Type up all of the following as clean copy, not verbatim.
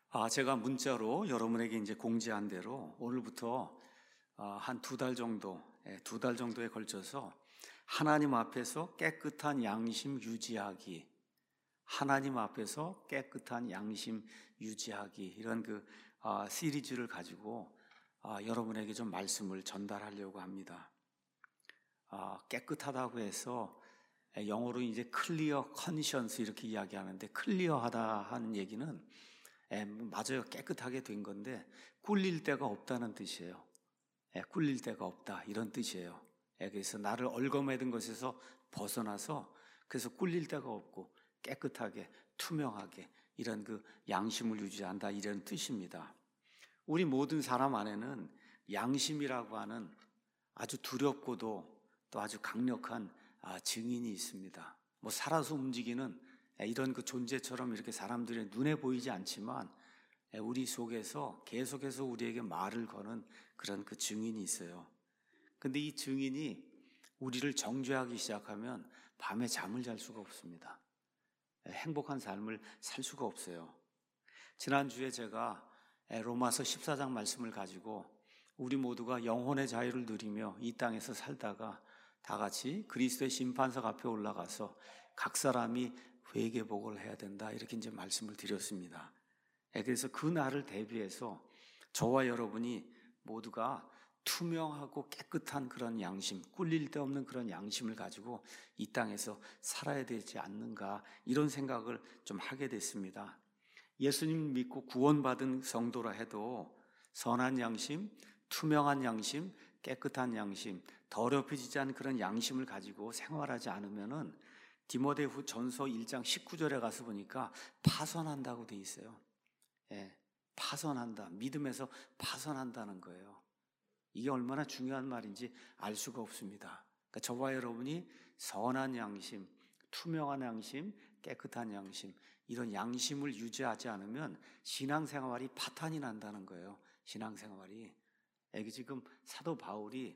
제가 문자로 여러분에게 이제 공지한 대로 오늘부터 한 두 달 정도, 두 달 정도에 걸쳐서 하나님 앞에서 깨끗한 양심 유지하기, 하나님 앞에서 깨끗한 양심 유지하기 이런 시리즈를 가지고 여러분에게 좀 말씀을 전달하려고 합니다. 깨끗하다고 해서 영어로 이제 클리어 컨션스 이렇게 이야기하는데, 클리어하다 하는 얘기는 맞아요. 깨끗하게 된 건데 꿀릴 데가 없다는 뜻이에요. 꿀릴 데가 없다 이런 뜻이에요. 그래서 나를 얽어매든 것에서 벗어나서, 그래서 꿀릴 데가 없고 깨끗하게 투명하게 이런 양심을 유지한다 이런 뜻입니다. 우리 모든 사람 안에는 양심이라고 하는 아주 두렵고도 또 아주 강력한 증인이 있습니다. 살아서 움직이는 이런 존재처럼 이렇게 사람들의 눈에 보이지 않지만 우리 속에서 계속해서 우리에게 말을 거는 그런 증인이 있어요. 근데 이 증인이 우리를 정죄하기 시작하면 밤에 잠을 잘 수가 없습니다. 행복한 삶을 살 수가 없어요. 지난주에 제가 로마서 14장 말씀을 가지고 우리 모두가 영혼의 자유를 누리며 이 땅에서 살다가 다 같이 그리스도의 심판석 앞에 올라가서 각 사람이 회개복을 해야 된다 이렇게 이제 말씀을 드렸습니다. 그래서 그 날을 대비해서 저와 여러분이 모두가 투명하고 깨끗한 그런 양심, 꿀릴 데 없는 그런 양심을 가지고 이 땅에서 살아야 되지 않는가 이런 생각을 좀 하게 됐습니다. 예수님 믿고 구원받은 성도라 해도 선한 양심, 투명한 양심, 깨끗한 양심, 더럽혀지지 않은 그런 양심을 가지고 생활하지 않으면은 디모데 전서 1장 19절에 가서 보니까 파선한다고 돼 있어요. 파선한다. 믿음에서 파선한다는 거예요. 이게 얼마나 중요한 말인지 알 수가 없습니다. 그러니까 저와 여러분이 선한 양심, 투명한 양심, 깨끗한 양심, 이런 양심을 유지하지 않으면 신앙생활이 파탄이 난다는 거예요. 신앙생활이. 지금 사도 바울이,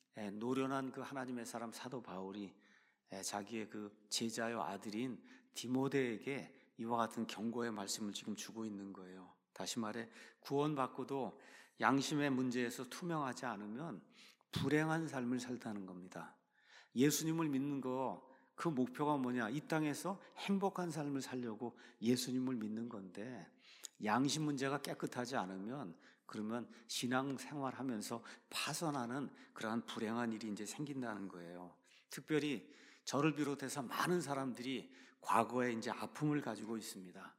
노련한 하나님의 사람 사도 바울이 자기의 제자요 아들인 디모데에게 이와 같은 경고의 말씀을 지금 주고 있는 거예요. 다시 말해 구원받고도 양심의 문제에서 투명하지 않으면 불행한 삶을 살다는 겁니다. 예수님을 믿는 그 목표가 뭐냐? 이 땅에서 행복한 삶을 살려고 예수님을 믿는 건데 양심 문제가 깨끗하지 않으면 그러면 신앙생활하면서 파선하는 그러한 불행한 일이 이제 생긴다는 거예요. 특별히 저를 비롯해서 많은 사람들이 과거에 이제 아픔을 가지고 있습니다.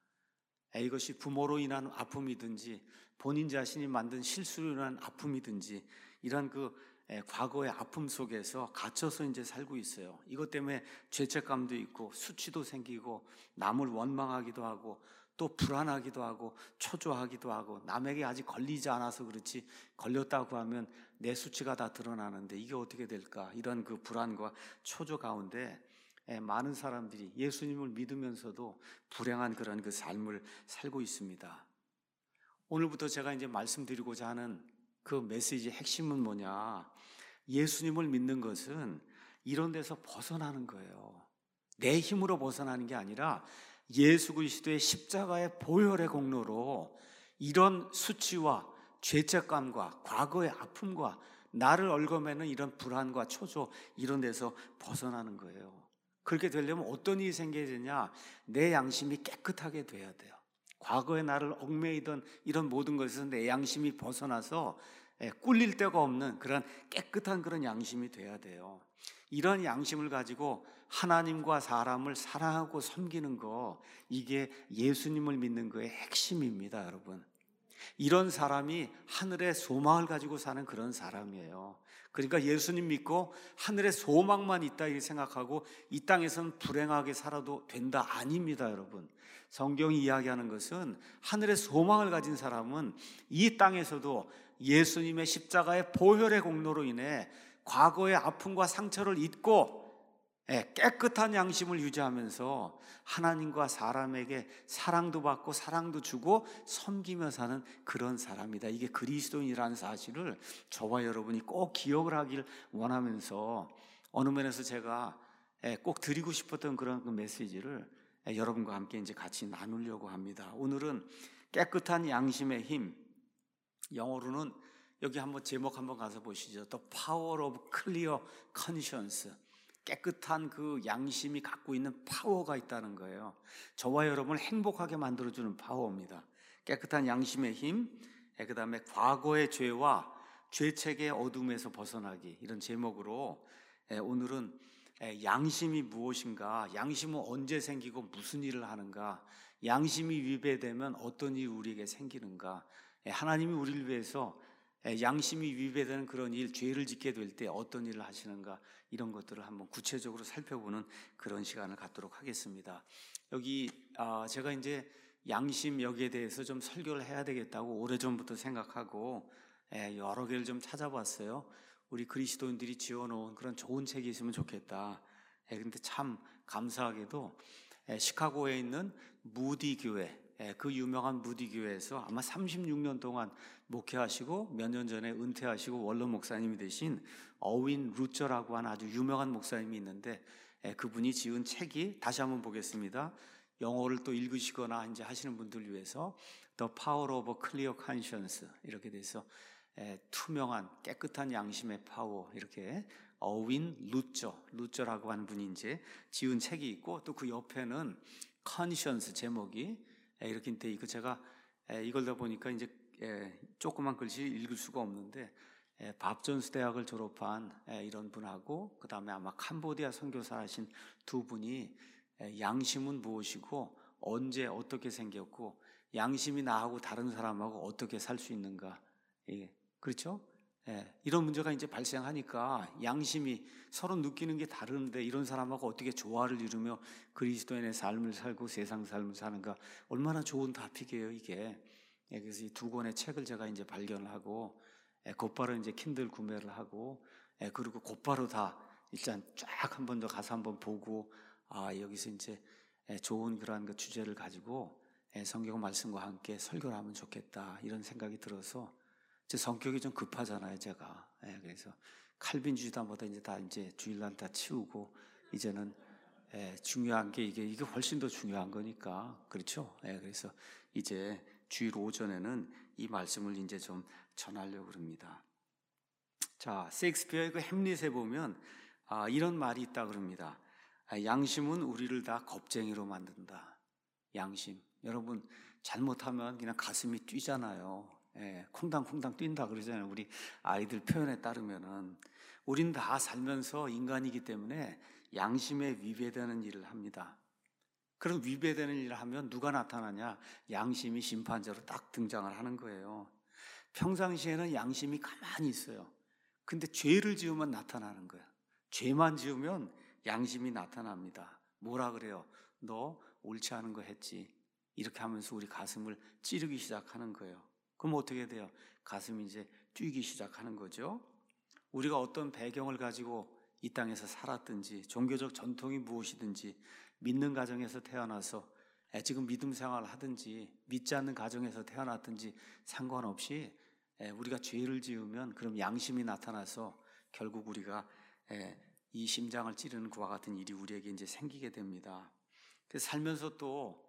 이것이 부모로 인한 아픔이든지 본인 자신이 만든 실수로 인한 아픔이든지 이런 과거의 아픔 속에서 갇혀서 이제 살고 있어요. 이것 때문에 죄책감도 있고 수치도 생기고 남을 원망하기도 하고 또 불안하기도 하고 초조하기도 하고, 남에게 아직 걸리지 않아서 그렇지 걸렸다고 하면 내 수치가 다 드러나는데 이게 어떻게 될까, 이런 불안과 초조 가운데 많은 사람들이 예수님을 믿으면서도 불행한 그런 삶을 살고 있습니다. 오늘부터 제가 이제 말씀드리고자 하는 메시지의 핵심은 뭐냐? 예수님을 믿는 것은 이런 데서 벗어나는 거예요. 내 힘으로 벗어나는 게 아니라 예수 그리스도의 십자가의 보혈의 공로로 이런 수치와 죄책감과 과거의 아픔과 나를 얽어매는 이런 불안과 초조, 이런 데서 벗어나는 거예요. 그렇게 되려면 어떤 일이 생겨야 되냐? 내 양심이 깨끗하게 돼야 돼요. 과거에 나를 얽매이던 이런 모든 것에서 내 양심이 벗어나서 꿀릴 데가 없는 그런 깨끗한 그런 양심이 돼야 돼요. 이런 양심을 가지고 하나님과 사람을 사랑하고 섬기는 거, 이게 예수님을 믿는 거의 핵심입니다, 여러분. 이런 사람이 하늘의 소망을 가지고 사는 그런 사람이에요. 그러니까 예수님 믿고 하늘의 소망만 있다 이렇게 생각하고 이 땅에서는 불행하게 살아도 된다, 아닙니다, 여러분. 성경이 이야기하는 것은 하늘의 소망을 가진 사람은 이 땅에서도 예수님의 십자가의 보혈의 공로로 인해 과거의 아픔과 상처를 잊고 깨끗한 양심을 유지하면서 하나님과 사람에게 사랑도 받고 사랑도 주고 섬기며 사는 그런 사람이다. 이게 그리스도인이라는 사실을 저와 여러분이 꼭 기억을 하길 원하면서 어느 면에서 제가 꼭 드리고 싶었던 그런 메시지를 여러분과 함께 이제 같이 나누려고 합니다. 오늘은 깨끗한 양심의 힘. 영어로는 여기 한번 제목 한번 가서 보시죠. The power of clear conscience. 깨끗한 그 양심이 갖고 있는 파워가 있다는 거예요. 저와 여러분을 행복하게 만들어주는 파워입니다. 깨끗한 양심의 힘, 그 다음에 과거의 죄와 죄책의 어둠에서 벗어나기, 이런 제목으로 오늘은 양심이 무엇인가, 양심은 언제 생기고 무슨 일을 하는가, 양심이 위배되면 어떤 일이 우리에게 생기는가, 하나님이 우리를 위해서 양심이 위배되는 그런 일, 죄를 짓게 될 때 어떤 일을 하시는가, 이런 것들을 한번 구체적으로 살펴보는 그런 시간을 갖도록 하겠습니다. 여기 제가 이제 양심 여기에 대해서 좀 설교를 해야 되겠다고 오래전부터 생각하고 여러 개를 좀 찾아봤어요. 우리 그리스도인들이 지어놓은 그런 좋은 책이 있으면 좋겠다. 근데 참 감사하게도 시카고에 있는 무디 교회, 그 유명한 무디 교회에서 아마 36년 동안 목회하시고 몇 년 전에 은퇴하시고 원로 목사님이 되신 어윈 루저라고 하는 아주 유명한 목사님이 있는데 그분이 지은 책이, 다시 한번 보겠습니다. 영어를 또 읽으시거나 이제 하시는 분들 위해서 The Power of a Clear Conscience, 이렇게 돼서 투명한 깨끗한 양심의 파워, 이렇게 어윈 루저라고 하는 분이 이제 지은 책이 있고, 또 그 옆에는 Conscience 제목이 이렇게 돼 있고, 제가 이걸 다 보니까 이제 조그만 글씨 읽을 수가 없는데, 밥존스 대학을 졸업한 이런 분하고 그 다음에 아마 캄보디아 선교사 하신 두 분이 양심은 무엇이고 언제 어떻게 생겼고 양심이 나하고 다른 사람하고 어떻게 살 수 있는가, 그렇죠? 이런 문제가 이제 발생하니까 양심이 서로 느끼는 게 다른데 이런 사람하고 어떻게 조화를 이루며 그리스도인의 삶을 살고 세상 삶을 사는가, 얼마나 좋은 토픽이에요 이게. 그래서 이 두 권의 책을 제가 이제 발견을 하고 곧바로 이제 킨들 구매를 하고 그리고 곧바로 다 일단 쫙 한번 더 가서 한번 보고, 여기서 이제 좋은 그러한 그 주제를 가지고 성경 말씀과 함께 설교를 하면 좋겠다, 이런 생각이 들어서, 제 성격이 좀 급하잖아요 제가. 그래서 칼빈 주일단보다 이제 다 이제 주일날 다 치우고 이제는 중요한 게 이게 훨씬 더 중요한 거니까, 그렇죠? 그래서 이제 주일 오전에는 이 말씀을 이제 좀 전하려고 합니다. 자, 셰익스피어의 그 햄릿에 보면 이런 말이 있다 그럽니다. 양심은 우리를 다 겁쟁이로 만든다. 양심. 여러분, 잘못하면 그냥 가슴이 뛰잖아요. 콩당콩당 뛴다 그러잖아요. 우리 아이들 표현에 따르면은. 우린 다 살면서 인간이기 때문에 양심에 위배되는 일을 합니다. 그럼 위배되는 일을 하면 누가 나타나냐? 양심이 심판자로 딱 등장을 하는 거예요. 평상시에는 양심이 가만히 있어요. 근데 죄를 지으면 나타나는 거예요. 죄만 지으면 양심이 나타납니다. 뭐라 그래요? 너 옳지 않은 거 했지. 이렇게 하면서 우리 가슴을 찌르기 시작하는 거예요. 그럼 어떻게 돼요? 가슴이 이제 뛰기 시작하는 거죠. 우리가 어떤 배경을 가지고 이 땅에서 살았든지, 종교적 전통이 무엇이든지, 믿는 가정에서 태어나서 지금 믿음 생활을 하든지, 믿지 않는 가정에서 태어났든지 상관없이 우리가 죄를 지으면 그럼 양심이 나타나서 결국 우리가 이 심장을 찌르는 그와 같은 일이 우리에게 이제 생기게 됩니다. 그래서 살면서 또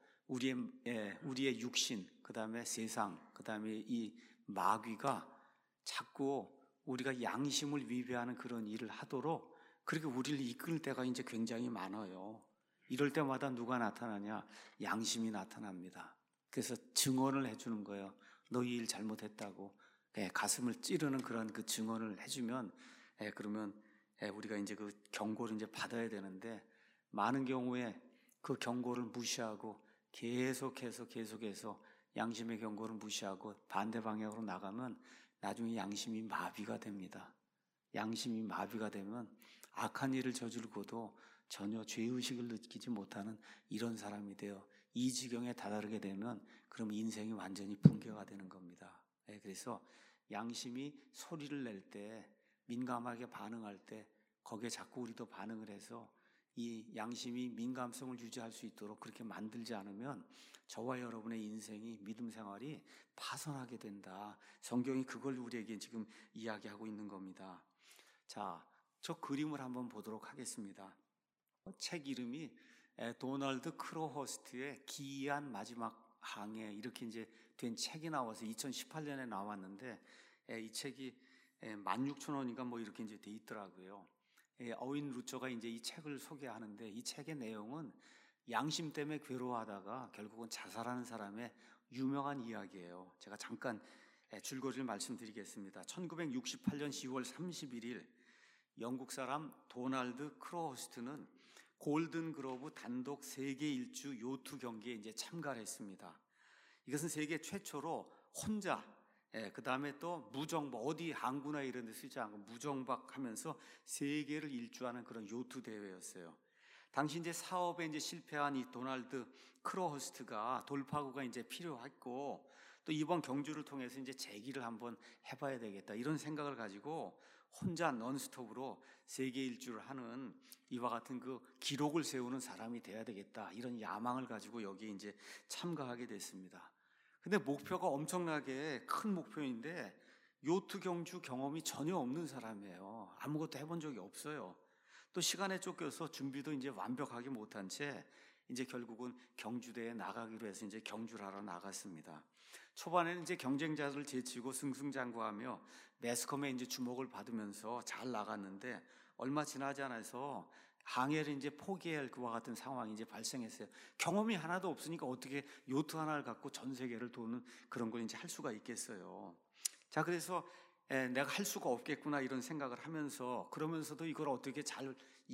우리의 육신, 그 다음에 세상, 그 다음에 이 마귀가 자꾸 우리가 양심을 위배하는 그런 일을 하도록 그렇게 우리를 이끌 때가 이제 굉장히 많아요. 이럴 때마다 누가 나타나냐? 양심이 나타납니다. 그래서 증언을 해주는 거예요. 너 이 일 잘못했다고. 가슴을 찌르는 그런 그 증언을 해주면, 그러면 우리가 이제 그 경고를 이제 받아야 되는데, 많은 경우에 그 경고를 무시하고 계속해서 양심의 경고를 무시하고 반대 방향으로 나가면 나중에 양심이 마비가 됩니다. 양심이 마비가 되면 악한 일을 저지르고도 전혀 죄의식을 느끼지 못하는 이런 사람이 되어 이 지경에 다다르게 되면 그럼 인생이 완전히 붕괴가 되는 겁니다. 그래서 양심이 소리를 낼 때, 민감하게 반응할 때 거기에 자꾸 우리도 반응을 해서 이 양심이 민감성을 유지할 수 있도록 그렇게 만들지 않으면 저와 여러분의 인생이, 믿음 생활이 파손하게 된다. 성경이 그걸 우리에게 지금 이야기하고 있는 겁니다. 자, 저 그림을 한번 보도록 하겠습니다. 책 이름이 도널드 크로허스트의 기이한 마지막 항해 이렇게 이제 된 책이 나와서 2018년에 나왔는데 이 책이 16,000원인가 뭐 이렇게 이제 돼 있더라고요. 어윈 루처가 이제 이 책을 소개하는데 이 책의 내용은 양심 때문에 괴로워하다가 결국은 자살하는 사람의 유명한 이야기예요. 제가 잠깐 줄거리를 말씀드리겠습니다. 1968년 10월 31일 영국 사람 도널드 크로호스트는 골든 글로브 단독 세계 일주 요트 경기에 이제 참가를 했습니다. 이것은 세계 최초로 혼자, 그 다음에 또 무정박, 어디 항구나 이런 데 쓰지 않고 무정박하면서 세계를 일주하는 그런 요트 대회였어요. 당시 이제 사업에 이제 실패한 이 도널드 크로호스트가 돌파구가 이제 필요했고 또 이번 경주를 통해서 이제 재기를 한번 해봐야 되겠다 이런 생각을 가지고 혼자 넌스톱으로 세계 일주를 하는 이와 같은 그 기록을 세우는 사람이 돼야 되겠다 이런 야망을 가지고 여기에 이제 참가하게 됐습니다. 근데 목표가 엄청나게 큰 목표인데 요트 경주 경험이 전혀 없는 사람이에요. 아무것도 해본 적이 없어요. 또 시간에 쫓겨서 준비도 이제 완벽하게 못한 채 이제 결국은 경주대에 나가기로 해서 이제 경주를 하러 나갔습니다. 초반에는 이제 경쟁자들을 제치고 승승장구하며 매스컴에 이제 주목을 받으면서 잘 나갔는데 얼마 지나지 않아서 항해를 이제 포기할 그와 같은 상황이 이제 발생했어요. 경험이 하나도 없으니까 어떻게 요트 하나를 갖고 전 세계를 도는 그런 걸 이제 할 수가 있겠어요. 자, 그래서 내가 할 수가 없겠구나 이런 생각을 하면서 그러면서도 이걸 어떻게 잘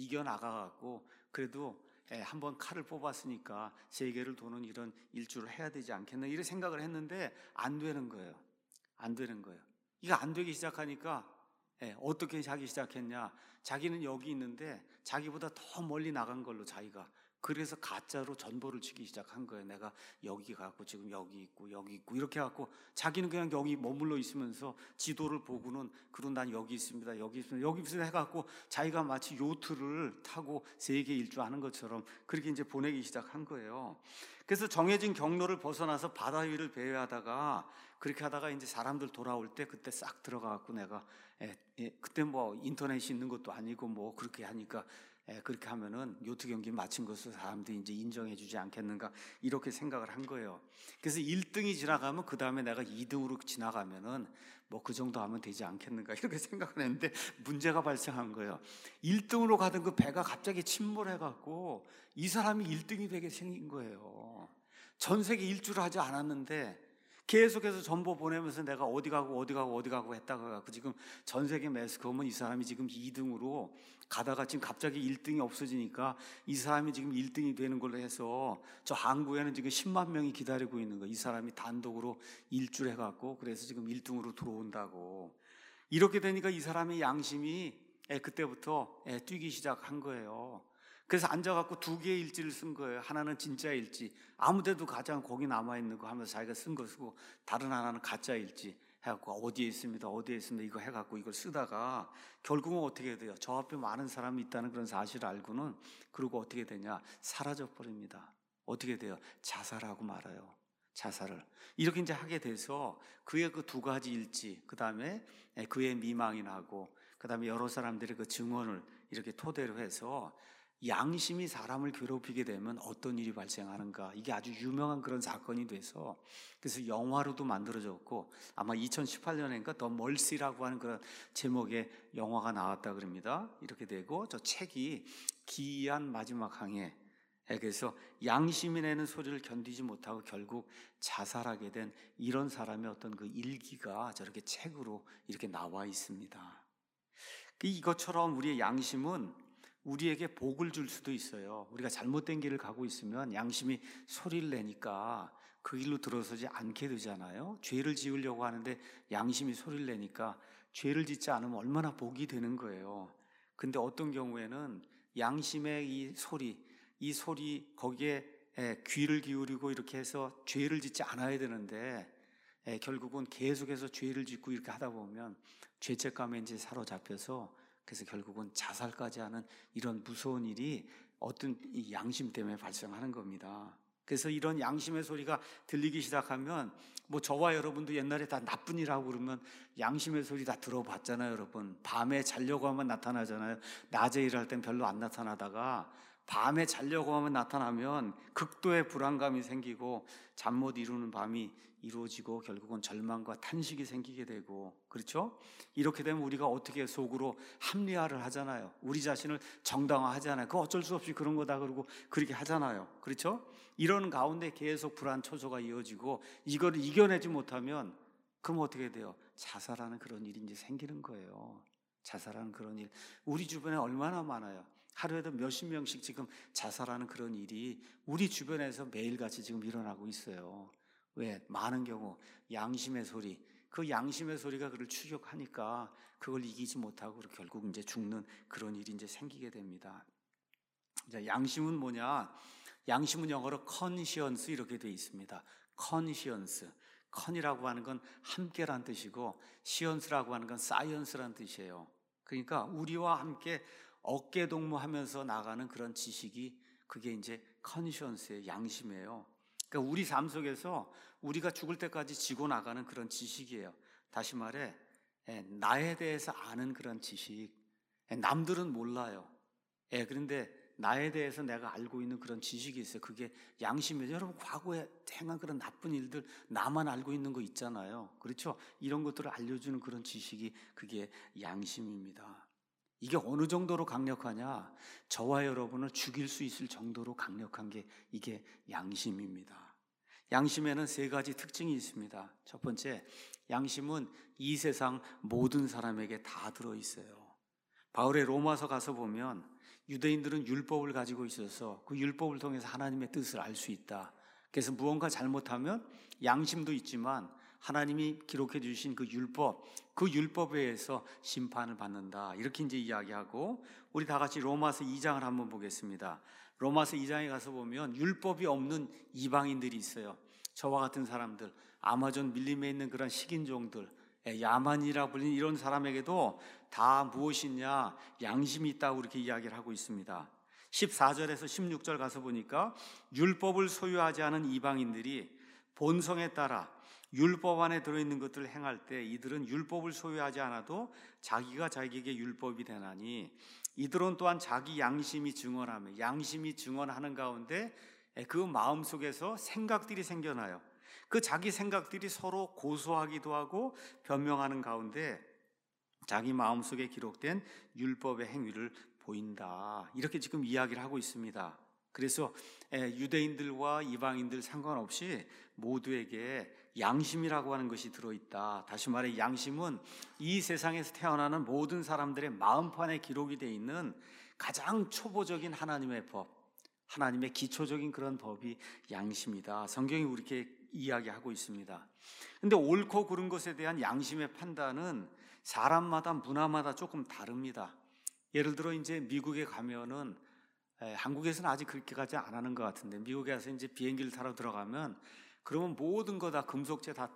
이겨나가갖고 그래도 한번 칼을 뽑았으니까 세계를 도는 이런 일주를 해야 되지 않겠나 이런 생각을 했는데 안 되는 거예요. 안 되는 거예요. 이거 안 되기 시작하니까 어떻게 하기 시작했냐. 자기는 여기 있는데 자기보다 더 멀리 나간 걸로 자기가 그래서 가짜로 전보를 치기 시작한 거예요. 내가 여기 가고 지금 여기 있고 이렇게 해갖고 자기는 그냥 여기 머물러 있으면서 지도를 보고는 그럼 난 여기 있습니다. 여기 있습니다 해갖고 자기가 마치 요트를 타고 세계 일주하는 것처럼 그렇게 이제 보내기 시작한 거예요. 그래서 정해진 경로를 벗어나서 바다 위를 배회하다가 그렇게 하다가 이제 사람들 돌아올 때 그때 싹 들어가갖고 내가 그때 뭐 인터넷이 있는 것도 아니고 뭐 그렇게 하니까 그렇게 하면은 요트 경기 마친 것을 사람들이 이제 인정해 주지 않겠는가 이렇게 생각을 한 거예요. 그래서 1등이 지나가면 그 다음에 내가 2등으로 지나가면은 뭐 그 정도 하면 되지 않겠는가 이렇게 생각을 했는데 문제가 발생한 거예요. 1등으로 가던 그 배가 갑자기 침몰해 갖고 이 사람이 1등이 되게 생긴 거예요. 전 세계 일주를 하지 않았는데 계속해서 정보 보내면서 내가 어디 가고 했다가 지금 전 세계 매스컴은 이 사람이 지금 2등으로 가다가 지금 갑자기 1등이 없어지니까 이 사람이 지금 1등이 되는 걸로 해서 저 항구에는 지금 10만 명이 기다리고 있는 거예요. 이 사람이 단독으로 일주를 해갖고 그래서 지금 1등으로 들어온다고. 이렇게 되니까 이 사람의 양심이 그때부터 뛰기 시작한 거예요. 그래서 앉아갖고 2개의 일지를 쓴 거예요. 하나는 진짜 일지, 아무데도 가장 거기 남아있는 거 하면서 자기가 쓴 거 쓰고, 다른 하나는 가짜 일지 해갖고 어디에 있습니다 이거 해갖고 이걸 쓰다가 결국은 어떻게 돼요? 저 앞에 많은 사람이 있다는 그런 사실을 알고는 그리고 어떻게 되냐? 사라져 버립니다. 어떻게 돼요? 자살하고 말아요. 자살을 이렇게 이제 하게 돼서 그의 그 2가지 일지, 그 다음에 그의 미망이 나고, 그 다음에 여러 사람들의 그 증언을 이렇게 토대로 해서 양심이 사람을 괴롭히게 되면 어떤 일이 발생하는가, 이게 아주 유명한 그런 사건이 돼서 그래서 영화로도 만들어졌고 아마 2018년인가 더 멀시라고 하는 그런 제목의 영화가 나왔다 그럽니다. 이렇게 되고 저 책이 기이한 마지막 항해, 그래서 양심이 내는 소리를 견디지 못하고 결국 자살하게 된 이런 사람의 어떤 그 일기가 저렇게 책으로 이렇게 나와 있습니다. 이것처럼 우리의 양심은 우리에게 복을 줄 수도 있어요. 우리가 잘못된 길을 가고 있으면 양심이 소리를 내니까 그 길로 들어서지 않게 되잖아요. 죄를 지으려고 하는데 양심이 소리를 내니까 죄를 짓지 않으면 얼마나 복이 되는 거예요. 근데 어떤 경우에는 양심의 이 소리 거기에 귀를 기울이고 이렇게 해서 죄를 짓지 않아야 되는데 결국은 계속해서 죄를 짓고 이렇게 하다 보면 죄책감에 이제 사로잡혀서 그래서 결국은 자살까지 하는 이런 무서운 일이 어떤 이 양심 때문에 발생하는 겁니다. 그래서 이런 양심의 소리가 들리기 시작하면 뭐 저와 여러분도 옛날에 다 나쁜 일하고 그러면 양심의 소리 다 들어봤잖아요, 여러분. 밤에 자려고 하면 나타나잖아요. 낮에 일할 땐 별로 안 나타나다가 밤에 자려고 하면 나타나면 극도의 불안감이 생기고 잠 못 이루는 밤이 이루어지고 결국은 절망과 탄식이 생기게 되고, 그렇죠? 이렇게 되면 우리가 어떻게 속으로 합리화를 하잖아요. 우리 자신을 정당화하잖아요. 그거 어쩔 수 없이 그런 거다 그러고 그렇게 하잖아요. 그렇죠? 이런 가운데 계속 불안 초소가 이어지고 이걸 이겨내지 못하면 그럼 어떻게 돼요? 자살하는 그런 일이 이제 생기는 거예요. 자살하는 그런 일. 우리 주변에 얼마나 많아요. 하루에도 몇십 명씩 지금 자살하는 그런 일이 우리 주변에서 매일같이 지금 일어나고 있어요. 왜? 많은 경우 양심의 소리, 그 양심의 소리가 그를 추격하니까 그걸 이기지 못하고 결국 이제 죽는 그런 일이 이제 생기게 됩니다. 자, 양심은 뭐냐? 양심은 영어로 conscience 이렇게 되어 있습니다. conscience. con이라고 하는 건 함께란 뜻이고 science라고 하는 건 science란 뜻이에요. 그러니까 우리와 함께 어깨동무하면서 나가는 그런 지식이 그게 이제 conscience의 양심이에요. 그러니까 우리 삶 속에서 우리가 죽을 때까지 지고 나가는 그런 지식이에요. 다시 말해 나에 대해서 아는 그런 지식. 남들은 몰라요. 그런데 나에 대해서 내가 알고 있는 그런 지식이 있어요. 그게 양심이에요. 여러분 과거에 행한 그런 나쁜 일들 나만 알고 있는 거 있잖아요. 그렇죠? 이런 것들을 알려주는 그런 지식이 그게 양심입니다. 이게 어느 정도로 강력하냐? 저와 여러분을 죽일 수 있을 정도로 강력한 게 이게 양심입니다. 양심에는 세 가지 특징이 있습니다. 첫 번째, 양심은 이 세상 모든 사람에게 다 들어있어요. 바울의 로마서 가서 보면 유대인들은 율법을 가지고 있어서 그 율법을 통해서 하나님의 뜻을 알 수 있다. 그래서 무언가 잘못하면 양심도 있지만 하나님이 기록해 주신 그 율법에 의해서 심판을 받는다. 이렇게 이제 이야기하고, 우리 다 같이 로마서 2장을 한번 보겠습니다. 로마서 2장에 가서 보면 율법이 없는 이방인들이 있어요. 저와 같은 사람들, 아마존 밀림에 있는 그런 식인종들, 야만이라 불리는 이런 사람에게도 다 무엇이냐? 양심이 있다고 이렇게 이야기를 하고 있습니다. 14절에서 16절 가서 보니까 율법을 소유하지 않은 이방인들이 본성에 따라 율법 안에 들어있는 것들을 행할 때 이들은 율법을 소유하지 않아도 자기가 자기에게 율법이 되나니 이들은 또한 자기 양심이 증언하며 양심이 증언하는 가운데 그 마음속에서 생각들이 생겨나요. 그 자기 생각들이 서로 고소하기도 하고 변명하는 가운데 자기 마음속에 기록된 율법의 행위를 보인다. 이렇게 지금 이야기를 하고 있습니다. 그래서 유대인들과 이방인들 상관없이 모두에게 양심이라고 하는 것이 들어있다. 다시 말해 양심은 이 세상에서 태어나는 모든 사람들의 마음판에 기록이 되어 있는 가장 초보적인 하나님의 법, 하나님의 기초적인 그런 법이 양심이다. 성경이 이렇게 이야기하고 있습니다. 근데 옳고 그른 것에 대한 양심의 판단은 사람마다 문화마다 조금 다릅니다. 예를 들어 이제 미국에 가면은 한국에서는 아직 그렇게 가지 안 하는 것 같은데 미국에 가서 이제 비행기를 타러 들어가면 그러면 모든 거 다 금속체 다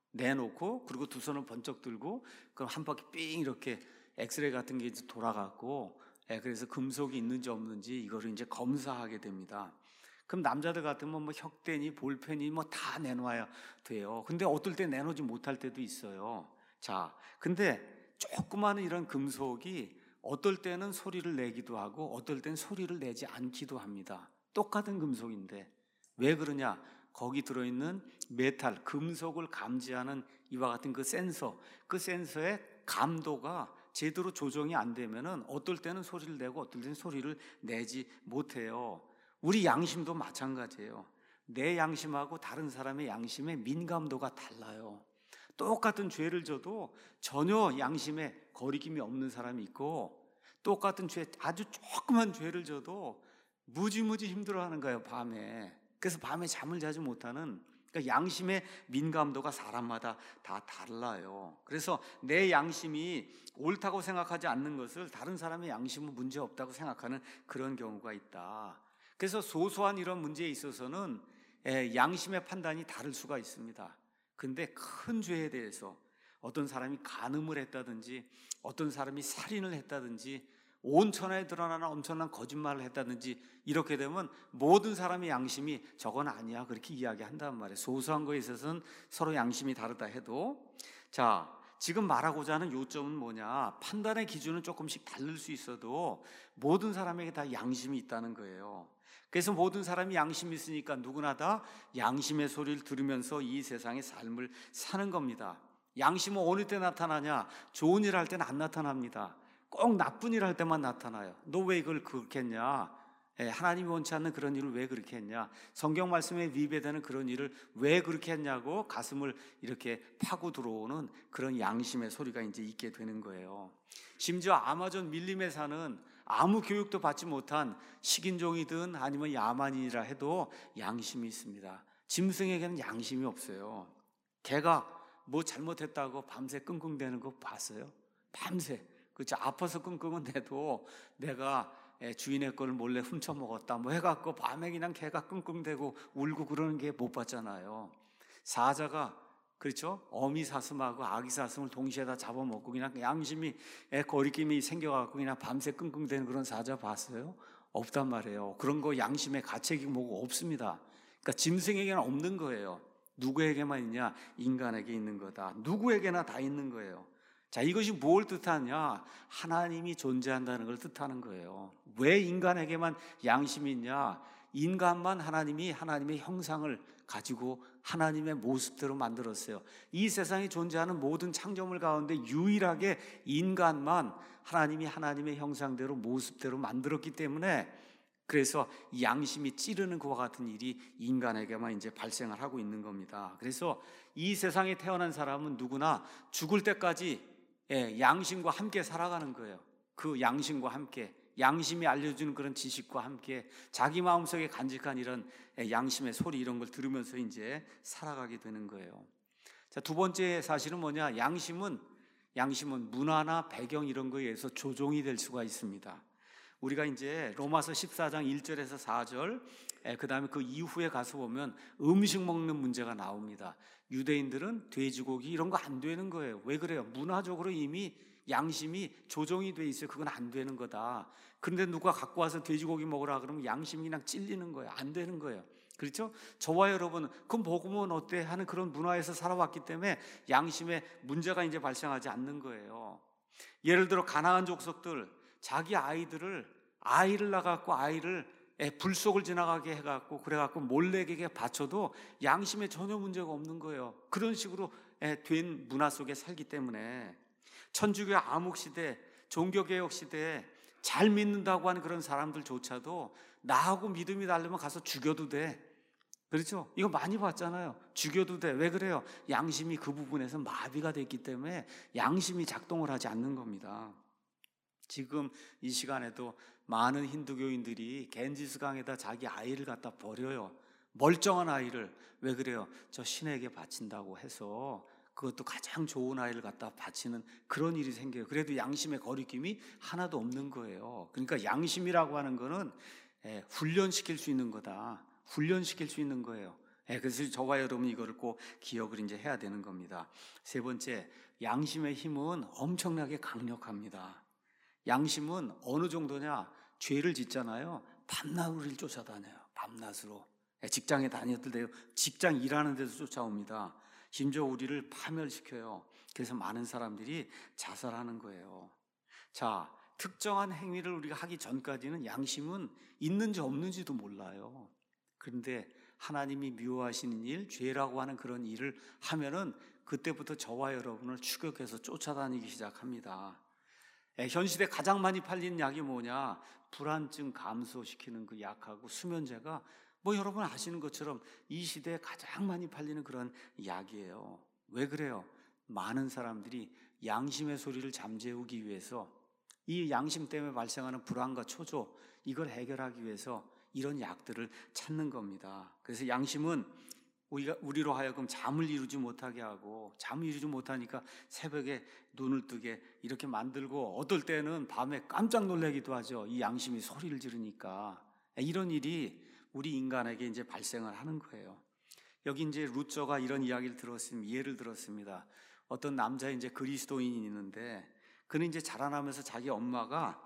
내놓고 그리고 두 손을 번쩍 들고 그럼 한 바퀴 삥 이렇게 엑스레이 같은 게 이제 돌아갔고 그래서 금속이 있는지 없는지 이거를 이제 검사하게 됩니다. 그럼 남자들 같으면 뭐 혁대니 볼펜이 뭐 다 내놔야 돼요. 근데 어떨 때 내놓지 못할 때도 있어요. 자, 근데 조그마한 이런 금속이 어떨 때는 소리를 내기도 하고 어떨 때는 소리를 내지 않기도 합니다. 똑같은 금속인데 왜 그러냐? 거기 들어있는 메탈, 금속을 감지하는 이와 같은 그 센서의 감도가 제대로 조정이 안 되면은 어떨 때는 소리를 내고 어떨 때는 소리를 내지 못해요. 우리 양심도 마찬가지예요. 내 양심하고 다른 사람의 양심의 민감도가 달라요. 똑같은 죄를 져도 전혀 양심에 거리낌이 없는 사람이 있고 똑같은 죄, 아주 조그만 죄를 져도 무지무지 힘들어하는 거예요, 밤에. 그래서 밤에 잠을 자지 못하는, 그러니까 양심의 민감도가 사람마다 다 달라요. 그래서 내 양심이 옳다고 생각하지 않는 것을 다른 사람의 양심은 문제 없다고 생각하는 그런 경우가 있다. 그래서 소소한 이런 문제에 있어서는 양심의 판단이 다를 수가 있습니다. 근데 큰 죄에 대해서 어떤 사람이 간음을 했다든지 어떤 사람이 살인을 했다든지 온천에 드러나는 엄청난 거짓말을 했다든지 이렇게 되면 모든 사람의 양심이 저건 아니야 그렇게 이야기한단 말이에요. 소소한 거에 있어서는 서로 양심이 다르다 해도. 자, 지금 말하고자 하는 요점은 뭐냐? 판단의 기준은 조금씩 다를 수 있어도 모든 사람에게 다 양심이 있다는 거예요. 그래서 모든 사람이 양심이 있으니까 누구나 다 양심의 소리를 들으면서 이 세상의 삶을 사는 겁니다. 양심은 어느 때 나타나냐? 좋은 일 할 때는 안 나타납니다. 꼭 나쁜 일 할 때만 나타나요. 너 왜 이걸 그렇게 했냐? 하나님이 원치 않는 그런 일을 왜 그렇게 했냐? 성경 말씀에 위배되는 그런 일을 왜 그렇게 했냐고 가슴을 이렇게 파고 들어오는 그런 양심의 소리가 이제 있게 되는 거예요. 심지어 아마존 밀림에 사는 아무 교육도 받지 못한 식인종이든 아니면 야만인이라 해도 양심이 있습니다. 짐승에게는 양심이 없어요. 개가 뭐 잘못했다고 밤새 끙끙대는 거 봤어요? 밤새. 그렇죠. 아파서 끙끙은 대도 내가 주인의 걸 몰래 훔쳐 먹었다 뭐 해갖고 밤에 그냥 개가 끙끙대고 울고 그러는 게 못 봤잖아요. 사자가 그렇죠. 어미 사슴하고 아기 사슴을 동시에 다 잡아먹고 그냥 양심이 거리낌이 생겨갖고 그냥 밤새 끙끙대는 그런 사자 봤어요? 없단 말이에요. 그런 거 양심의 가책이 뭐고 없습니다. 그러니까 짐승에게는 없는 거예요. 누구에게만 있냐? 인간에게 있는 거다. 누구에게나 다 있는 거예요. 자, 이것이 뭘 뜻하냐? 하나님이 존재한다는 걸 뜻하는 거예요. 왜 인간에게만 양심이 있냐? 인간만 하나님이 하나님의 형상을 가지고 하나님의 모습대로 만들었어요. 이 세상에 존재하는 모든 창조물 가운데 유일하게 인간만 하나님이 하나님의 형상대로 모습대로 만들었기 때문에 그래서 양심이 찌르는 그와 같은 일이 인간에게만 이제 발생을 하고 있는 겁니다. 그래서 이 세상에 태어난 사람은 누구나 죽을 때까지 양심과 함께 살아가는 거예요. 그 양심과 함께, 양심이 알려주는 그런 지식과 함께 자기 마음속에 간직한 이런 양심의 소리 이런 걸 들으면서 이제 살아가게 되는 거예요. 자, 두 번째 사실은 뭐냐? 양심은 문화나 배경 이런 거에 의해서 조종이 될 수가 있습니다. 우리가 이제 로마서 14장 1절에서 4절, 그 다음에 그 이후에 가서 보면 음식 먹는 문제가 나옵니다. 유대인들은 돼지고기 이런 거 안 되는 거예요. 왜 그래요? 문화적으로 이미 양심이 조정이 돼 있어요. 그건 안 되는 거다. 그런데 누가 갖고 와서 돼지고기 먹으라 그러면 양심이 그냥 찔리는 거예요. 안 되는 거예요. 그렇죠? 저와 여러분은 그럼 먹으면 어때 하는 그런 문화에서 살아왔기 때문에 양심에 문제가 이제 발생하지 않는 거예요. 예를 들어 가나안 족속들 자기 아이를 낳아갖고 아이를 불속을 지나가게 해갖고 그래갖고 몰렉에게 바쳐도 양심에 전혀 문제가 없는 거예요. 그런 식으로 된 문화 속에 살기 때문에 천주교 암흑시대, 종교개혁 시대에 잘 믿는다고 하는 그런 사람들조차도 나하고 믿음이 다르면 가서 죽여도 돼. 그렇죠? 이거 많이 봤잖아요. 죽여도 돼. 왜 그래요? 양심이 그 부분에서 마비가 됐기 때문에 양심이 작동을 하지 않는 겁니다. 지금 이 시간에도 많은 힌두교인들이 갠지스강에다 자기 아이를 갖다 버려요. 멀쩡한 아이를. 왜 그래요? 저 신에게 바친다고 해서 그것도 가장 좋은 아이를 갖다 바치는 그런 일이 생겨요. 그래도 양심의 거리낌이 하나도 없는 거예요. 그러니까 양심이라고 하는 거는 훈련시킬 수 있는 거다. 훈련시킬 수 있는 거예요. 그래서 저와 여러분 이거를 꼭 기억을 이제 해야 되는 겁니다. 세 번째, 양심의 힘은 엄청나게 강력합니다. 양심은 어느 정도냐? 죄를 짓잖아요. 밤낮 우리를 쫓아다녀요. 밤낮으로. 직장에 다녔을 때 직장 일하는 데도 쫓아옵니다. 심지어 우리를 파멸시켜요. 그래서 많은 사람들이 자살하는 거예요. 자, 특정한 행위를 우리가 하기 전까지는 양심은 있는지 없는지도 몰라요. 그런데 하나님이 미워하시는 일, 죄라고 하는 그런 일을 하면은 그때부터 저와 여러분을 추격해서 쫓아다니기 시작합니다. 현 시대 가장 많이 팔리는 약이 뭐냐? 불안증 감소시키는 그 약하고 수면제가 뭐 여러분 아시는 것처럼 이 시대에 가장 많이 팔리는 그런 약이에요. 왜 그래요? 많은 사람들이 양심의 소리를 잠재우기 위해서 이 양심 때문에 발생하는 불안과 초조 이걸 해결하기 위해서 이런 약들을 찾는 겁니다. 그래서 양심은 우리로 하여금 잠을 이루지 못하게 하고 잠을 이루지 못하니까 새벽에 눈을 뜨게 이렇게 만들고 어떨 때는 밤에 깜짝 놀라기도 하죠. 이 양심이 소리를 지르니까. 이런 일이 우리 인간에게 이제 발생을 하는 거예요. 여기 이제 루저가 이런 이야기를 들었습니다. 예를 들었습니다. 어떤 남자 이제 그리스도인이 있는데 그는 이제 자라나면서 자기 엄마가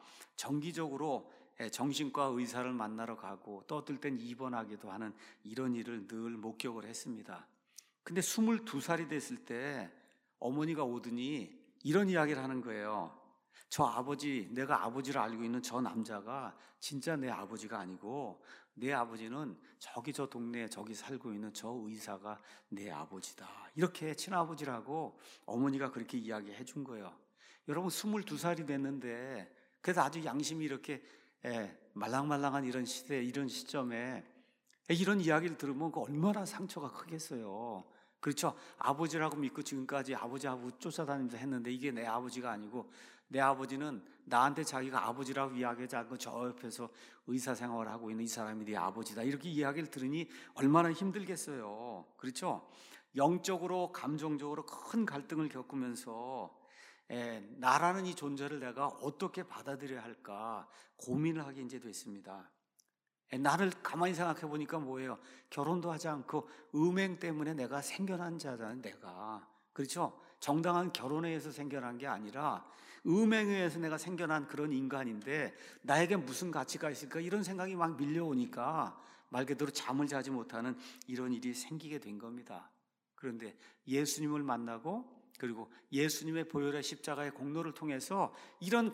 정기적으로 정신과 의사를 만나러 가고 또 어떨 땐 입원하기도 하는 이런 일을 늘 목격을 했습니다. 근데 22살이 됐을 때 어머니가 오더니 이런 이야기를 하는 거예요. 저 아버지, 내가 아버지를 알고 있는 저 남자가 진짜 내 아버지가 아니고 내 아버지는 저기 저 동네에 저기 살고 있는 저 의사가 내 아버지다. 이렇게 친아버지라고 어머니가 그렇게 이야기해 준 거예요. 여러분 22살이 됐는데 그래서 아주 양심이 이렇게 말랑말랑한 이런 시대, 이런 시점에 이런 이야기를 들으면 그 얼마나 상처가 크겠어요. 그렇죠? 아버지라고 믿고 지금까지 아버지하고 쫓아다니면서 했는데 이게 내 아버지가 아니고 내 아버지는 나한테 자기가 아버지라고 이야기하지 않고 저 옆에서 의사 생활을 하고 있는 이 사람이 네 아버지다. 이렇게 이야기를 들으니 얼마나 힘들겠어요. 그렇죠? 영적으로 감정적으로 큰 갈등을 겪으면서 나라는 이 존재를 내가 어떻게 받아들여야 할까 고민을 하게 이제 됐습니다. 나를 가만히 생각해 보니까 뭐예요? 결혼도 하지 않고 음행 때문에 내가 생겨난 자잖아요. 내가. 그렇죠? 정당한 결혼에 의해서 생겨난 게 아니라 음행에 의해서 내가 생겨난 그런 인간인데 나에게 무슨 가치가 있을까? 이런 생각이 막 밀려오니까 말 그대로 잠을 자지 못하는 이런 일이 생기게 된 겁니다. 그런데 예수님을 만나고 그리고 예수님의 보혈의 십자가의 공로를 통해서 이런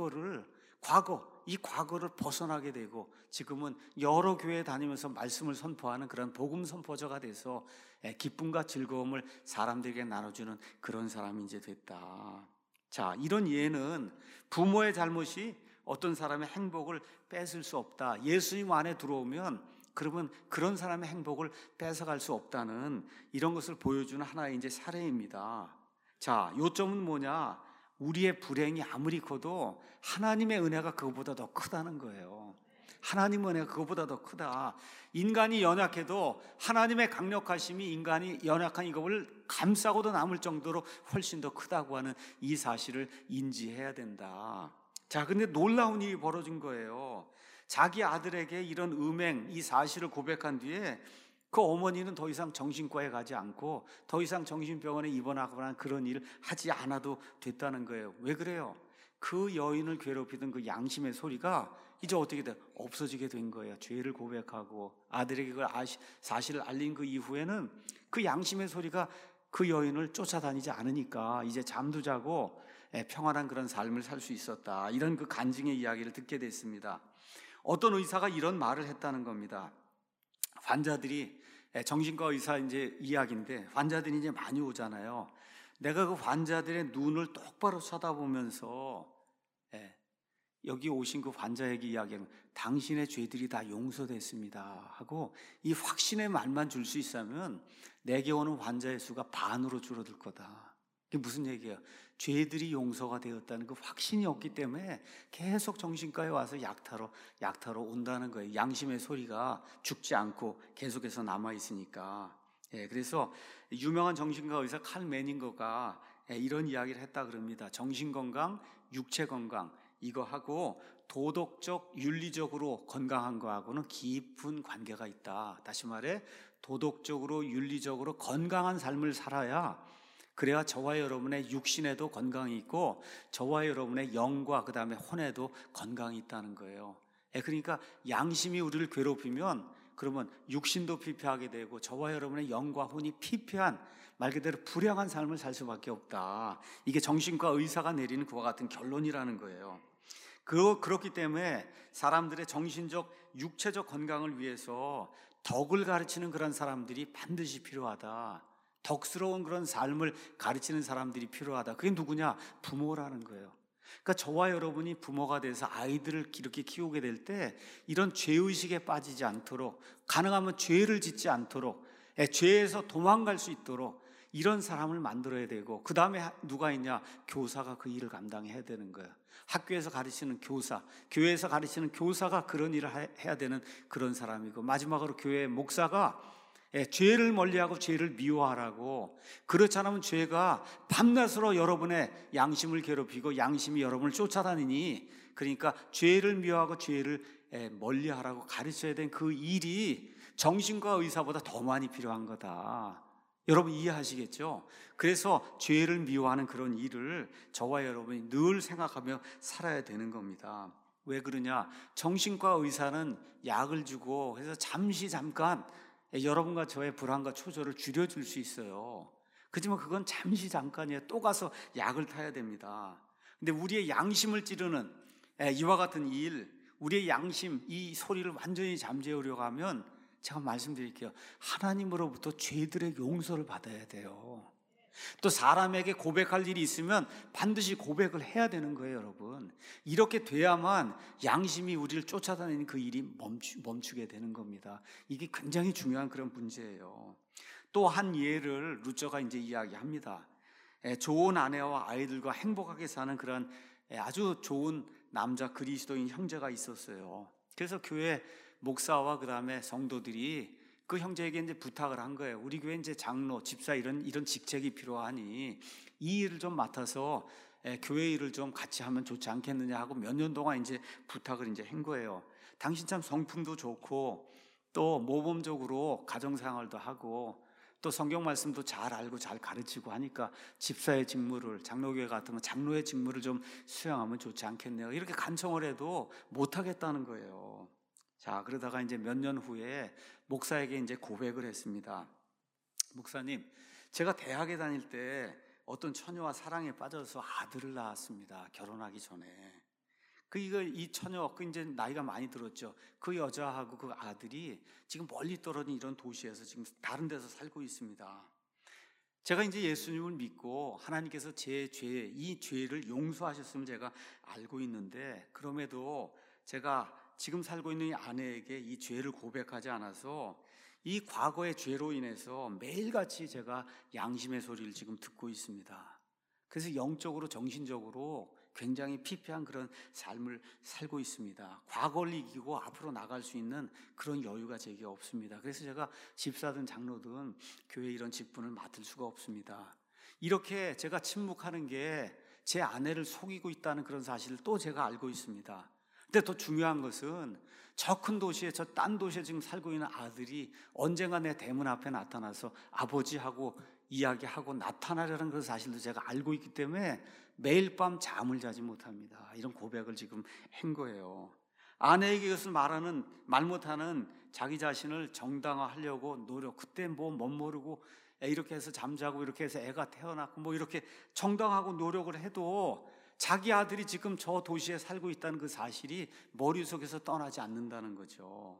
이 과거를 벗어나게 되고 지금은 여러 교회에 다니면서 말씀을 선포하는 그런 복음 선포자가 돼서 기쁨과 즐거움을 사람들에게 나눠주는 그런 사람이 이제 됐다. 자, 이런 예는 부모의 잘못이 어떤 사람의 행복을 뺏을 수 없다. 예수님 안에 들어오면 그러면 그런 사람의 행복을 뺏어갈 수 없다는 이런 것을 보여주는 하나의 이제 사례입니다. 자, 요점은 뭐냐? 우리의 불행이 아무리 커도 하나님의 은혜가 그거보다 더 크다는 거예요. 하나님의 은혜가 그거보다 더 크다. 인간이 연약해도 하나님의 강력하심이 인간이 연약한 이것을 감싸고도 남을 정도로 훨씬 더 크다고 하는 이 사실을 인지해야 된다. 자, 근데 놀라운 일이 벌어진 거예요. 자기 아들에게 이런 음행, 이 사실을 고백한 뒤에 그 어머니는 더 이상 정신과에 가지 않고 더 이상 정신병원에 입원하거나 그런 일을 하지 않아도 됐다는 거예요. 왜 그래요? 그 여인을 괴롭히던 그 양심의 소리가 이제 어떻게 돼? 없어지게 된 거예요. 죄를 고백하고 아들에게 그 사실을 알린 그 이후에는 그 양심의 소리가 그 여인을 쫓아다니지 않으니까 이제 잠도 자고 평안한 그런 삶을 살 수 있었다. 이런 그 간증의 이야기를 듣게 됐습니다. 어떤 의사가 이런 말을 했다는 겁니다. 환자들이 정신과 의사 이제 이야기인데 환자들이 이제 많이 오잖아요. 내가 그 환자들의 눈을 똑바로 쳐다보면서 여기 오신 그 환자에게 이야기하면 당신의 죄들이 다 용서됐습니다 하고 이 확신의 말만 줄 수 있으면 내게 오는 환자의 수가 반으로 줄어들 거다. 이게 무슨 얘기예요? 죄들이 용서가 되었다는 그 확신이 없기 때문에 계속 정신과에 와서 약타로 온다는 거예요. 양심의 소리가 죽지 않고 계속해서 남아있으니까. 그래서 유명한 정신과 의사 칼 매닝거가 이런 이야기를 했다 그럽니다. 정신건강, 육체건강 이거 하고 도덕적, 윤리적으로 건강한 거하고는 깊은 관계가 있다. 다시 말해 도덕적으로, 윤리적으로 건강한 삶을 살아야 그래야 저와 여러분의 육신에도 건강이 있고 저와 여러분의 영과 그 다음에 혼에도 건강이 있다는 거예요. 그러니까 양심이 우리를 괴롭히면 그러면 육신도 피폐하게 되고 저와 여러분의 영과 혼이 피폐한 말 그대로 불행한 삶을 살 수밖에 없다. 이게 정신과 의사가 내리는 그와 같은 결론이라는 거예요. 그렇기 때문에 사람들의 정신적, 육체적 건강을 위해서 덕을 가르치는 그런 사람들이 반드시 필요하다. 덕스러운 그런 삶을 가르치는 사람들이 필요하다. 그게 누구냐? 부모라는 거예요. 그러니까 저와 여러분이 부모가 돼서 아이들을 이렇게 키우게 될 때 이런 죄의식에 빠지지 않도록 가능하면 죄를 짓지 않도록 죄에서 도망갈 수 있도록 이런 사람을 만들어야 되고 그 다음에 누가 있냐? 교사가 그 일을 감당해야 되는 거예요. 학교에서 가르치는 교사, 교회에서 가르치는 교사가 그런 일을 해야 되는 그런 사람이고 마지막으로 교회의 목사가 죄를 멀리하고 죄를 미워하라고 그렇지 않으면 죄가 밤낮으로 여러분의 양심을 괴롭히고 양심이 여러분을 쫓아다니니 그러니까 죄를 미워하고 죄를 멀리하라고 가르쳐야 된 그 일이 정신과 의사보다 더 많이 필요한 거다. 여러분 이해하시겠죠? 그래서 죄를 미워하는 그런 일을 저와 여러분이 늘 생각하며 살아야 되는 겁니다. 왜 그러냐? 정신과 의사는 약을 주고 해서 잠깐 여러분과 저의 불안과 초조를 줄여줄 수 있어요. 그렇지만 그건 잠깐이에요. 또 가서 약을 타야 됩니다. 근데 우리의 양심을 찌르는 이와 같은 일, 우리의 양심, 이 소리를 완전히 잠재우려고 하면 제가 말씀드릴게요. 하나님으로부터 죄들의 용서를 받아야 돼요. 또 사람에게 고백할 일이 있으면 반드시 고백을 해야 되는 거예요, 여러분. 이렇게 돼야만 양심이 우리를 쫓아다니는 그 일이 멈추게 되는 겁니다. 이게 굉장히 중요한 그런 문제예요. 또 한 예를 루저가 이제 이야기합니다. 좋은 아내와 아이들과 행복하게 사는 그런 아주 좋은 남자 그리스도인 형제가 있었어요. 그래서 교회 목사와 그 다음에 성도들이 그 형제에게 이제 부탁을 한 거예요. 우리 교회 이제 장로, 집사 이런 직책이 필요하니 이 일을 좀 맡아서 교회 일을 좀 같이 하면 좋지 않겠느냐 하고 몇 년 동안 이제 부탁을 이제 한 거예요. 당신 참 성품도 좋고 또 모범적으로 가정생활도 하고 또 성경 말씀도 잘 알고 잘 가르치고 하니까 집사의 직무를, 장로교회 같으면 장로의 직무를 좀 수행하면 좋지 않겠네요. 이렇게 간청을 해도 못 하겠다는 거예요. 자, 그러다가 이제 몇 년 후에 목사에게 이제 고백을 했습니다. 목사님, 제가 대학에 다닐 때 어떤 처녀와 사랑에 빠져서 아들을 낳았습니다. 결혼하기 전에. 이 처녀, 이제 나이가 많이 들었죠. 그 여자하고 그 아들이 지금 멀리 떨어진 이런 도시에서 지금 다른 데서 살고 있습니다. 제가 이제 예수님을 믿고 하나님께서 제 죄, 이 죄를 용서하셨음을 제가 알고 있는데, 그럼에도 제가 지금 살고 있는 이 아내에게 이 죄를 고백하지 않아서 이 과거의 죄로 인해서 매일같이 제가 양심의 소리를 지금 듣고 있습니다. 그래서 영적으로 정신적으로 굉장히 피폐한 그런 삶을 살고 있습니다. 과거를 이기고 앞으로 나갈 수 있는 그런 여유가 제게 없습니다. 그래서 제가 집사든 장로든 교회 이런 직분을 맡을 수가 없습니다. 이렇게 제가 침묵하는 게 제 아내를 속이고 있다는 그런 사실을 또 제가 알고 있습니다. 근데 더 중요한 것은 저 큰 도시에, 저 딴 도시에 지금 살고 있는 아들이 언젠가 내 대문 앞에 나타나서 아버지하고 이야기하고 나타나려는 그런 사실도 제가 알고 있기 때문에 매일 밤 잠을 자지 못합니다. 이런 고백을 지금 한 거예요. 아내에게 이것을 말 못하는 자기 자신을 정당화하려고 노력, 그때 뭐 못 모르고 이렇게 해서 잠자고 이렇게 해서 애가 태어났고 뭐 이렇게 정당하고 노력을 해도 자기 아들이 지금 저 도시에 살고 있다는 그 사실이 머릿속에서 떠나지 않는다는 거죠.